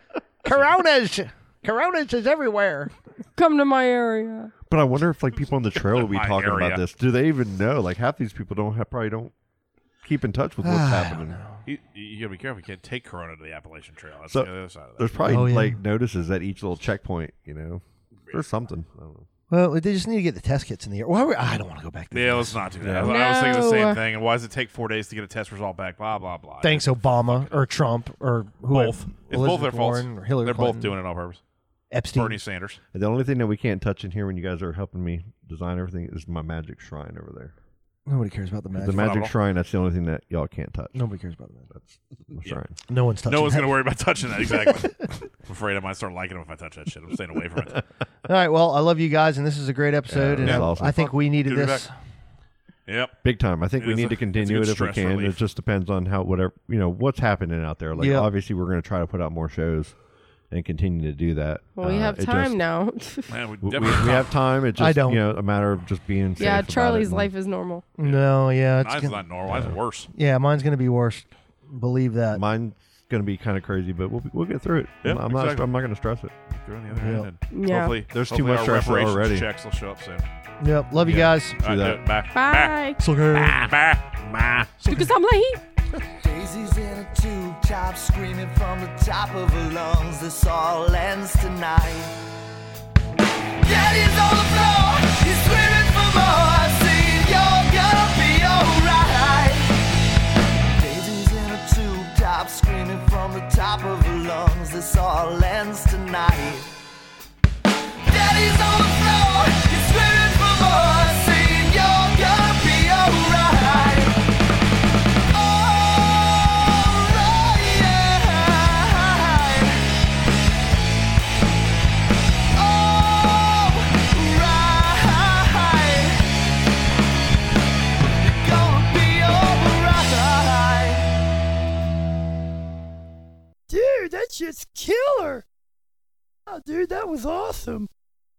Coronas, Coronas is everywhere. Come to my area. But I wonder if like people on the trail will be My talking area. about this. Do they even know? Like half these people don't have probably don't keep in touch with what's happening. You, you gotta be careful. You can't take Corona to the Appalachian Trail. That's So the other side of that. there's probably Oh, yeah. like notices at each little checkpoint, you know, or something. I don't know. Well, they just need to get the test kits in the air. Why we, I don't want to go back there. Yeah, let's not do that. Yeah. I was- I was thinking the same No. thing. And why does it take four days to get a test result back? Blah blah blah. Thanks, Obama or Trump or whoever. Both. It's both their Elizabeth faults. Warren or Hillary They're Clinton. both doing it on purpose. Epstein. Bernie Sanders. And the only thing that we can't touch in here when you guys are helping me design everything is my magic shrine over there. Nobody cares about the magic. The magic Phenomenal. shrine, that's the only thing that y'all can't touch. Nobody cares about the magic. That's my Yeah. shrine. No one's touching. No one's that. gonna worry about touching that. Exactly. I'm afraid I might start liking them if I touch that shit. I'm staying away from it. All right. Well, I love you guys, and this is a great episode. Yeah, and this I, is awesome. I think we needed Good to be this. back. Yep. Big time. I think It we is need a- to it's a continue good it if we stress can. relief. It just depends on how whatever you know what's happening out there. Like Yeah. obviously we're going to try to put out more shows and continue to do that. Well, we Uh, have it time just- now. Man, we We, we, definitely we have time. It's just I don't. you know a matter of just being safe yeah, about it Charlie's and- life is normal. No, yeah, it's Mine's gonna, not normal. Mine's worse. yeah, mine's gonna be worse. Believe that. Mine's going to be kind of crazy, but we'll be- we'll get through it. Yeah, I'm, I'm not exactly. I'm not going to stress it. You're on the other Yeah. end. And Yeah. Hopefully, There's too hopefully much our stress reparations already. checks will show up soon. Yep. Love you Yeah. guys. All right, that. do it. Bye. Bye. It's okay. Bye. Bye. Bye. Because I'm late. Daisies in a tube top screaming from the top of her lungs. This all ends tonight. Daddy's on the floor, he's screaming for more. Saying you're gonna be alright. Daisies in a tube top screaming from the top of her lungs. This all ends tonight. Daddy's on the floor, he's screaming for more. Saying you're gonna be alright. Dude, that shit's killer. Oh, dude, that was awesome.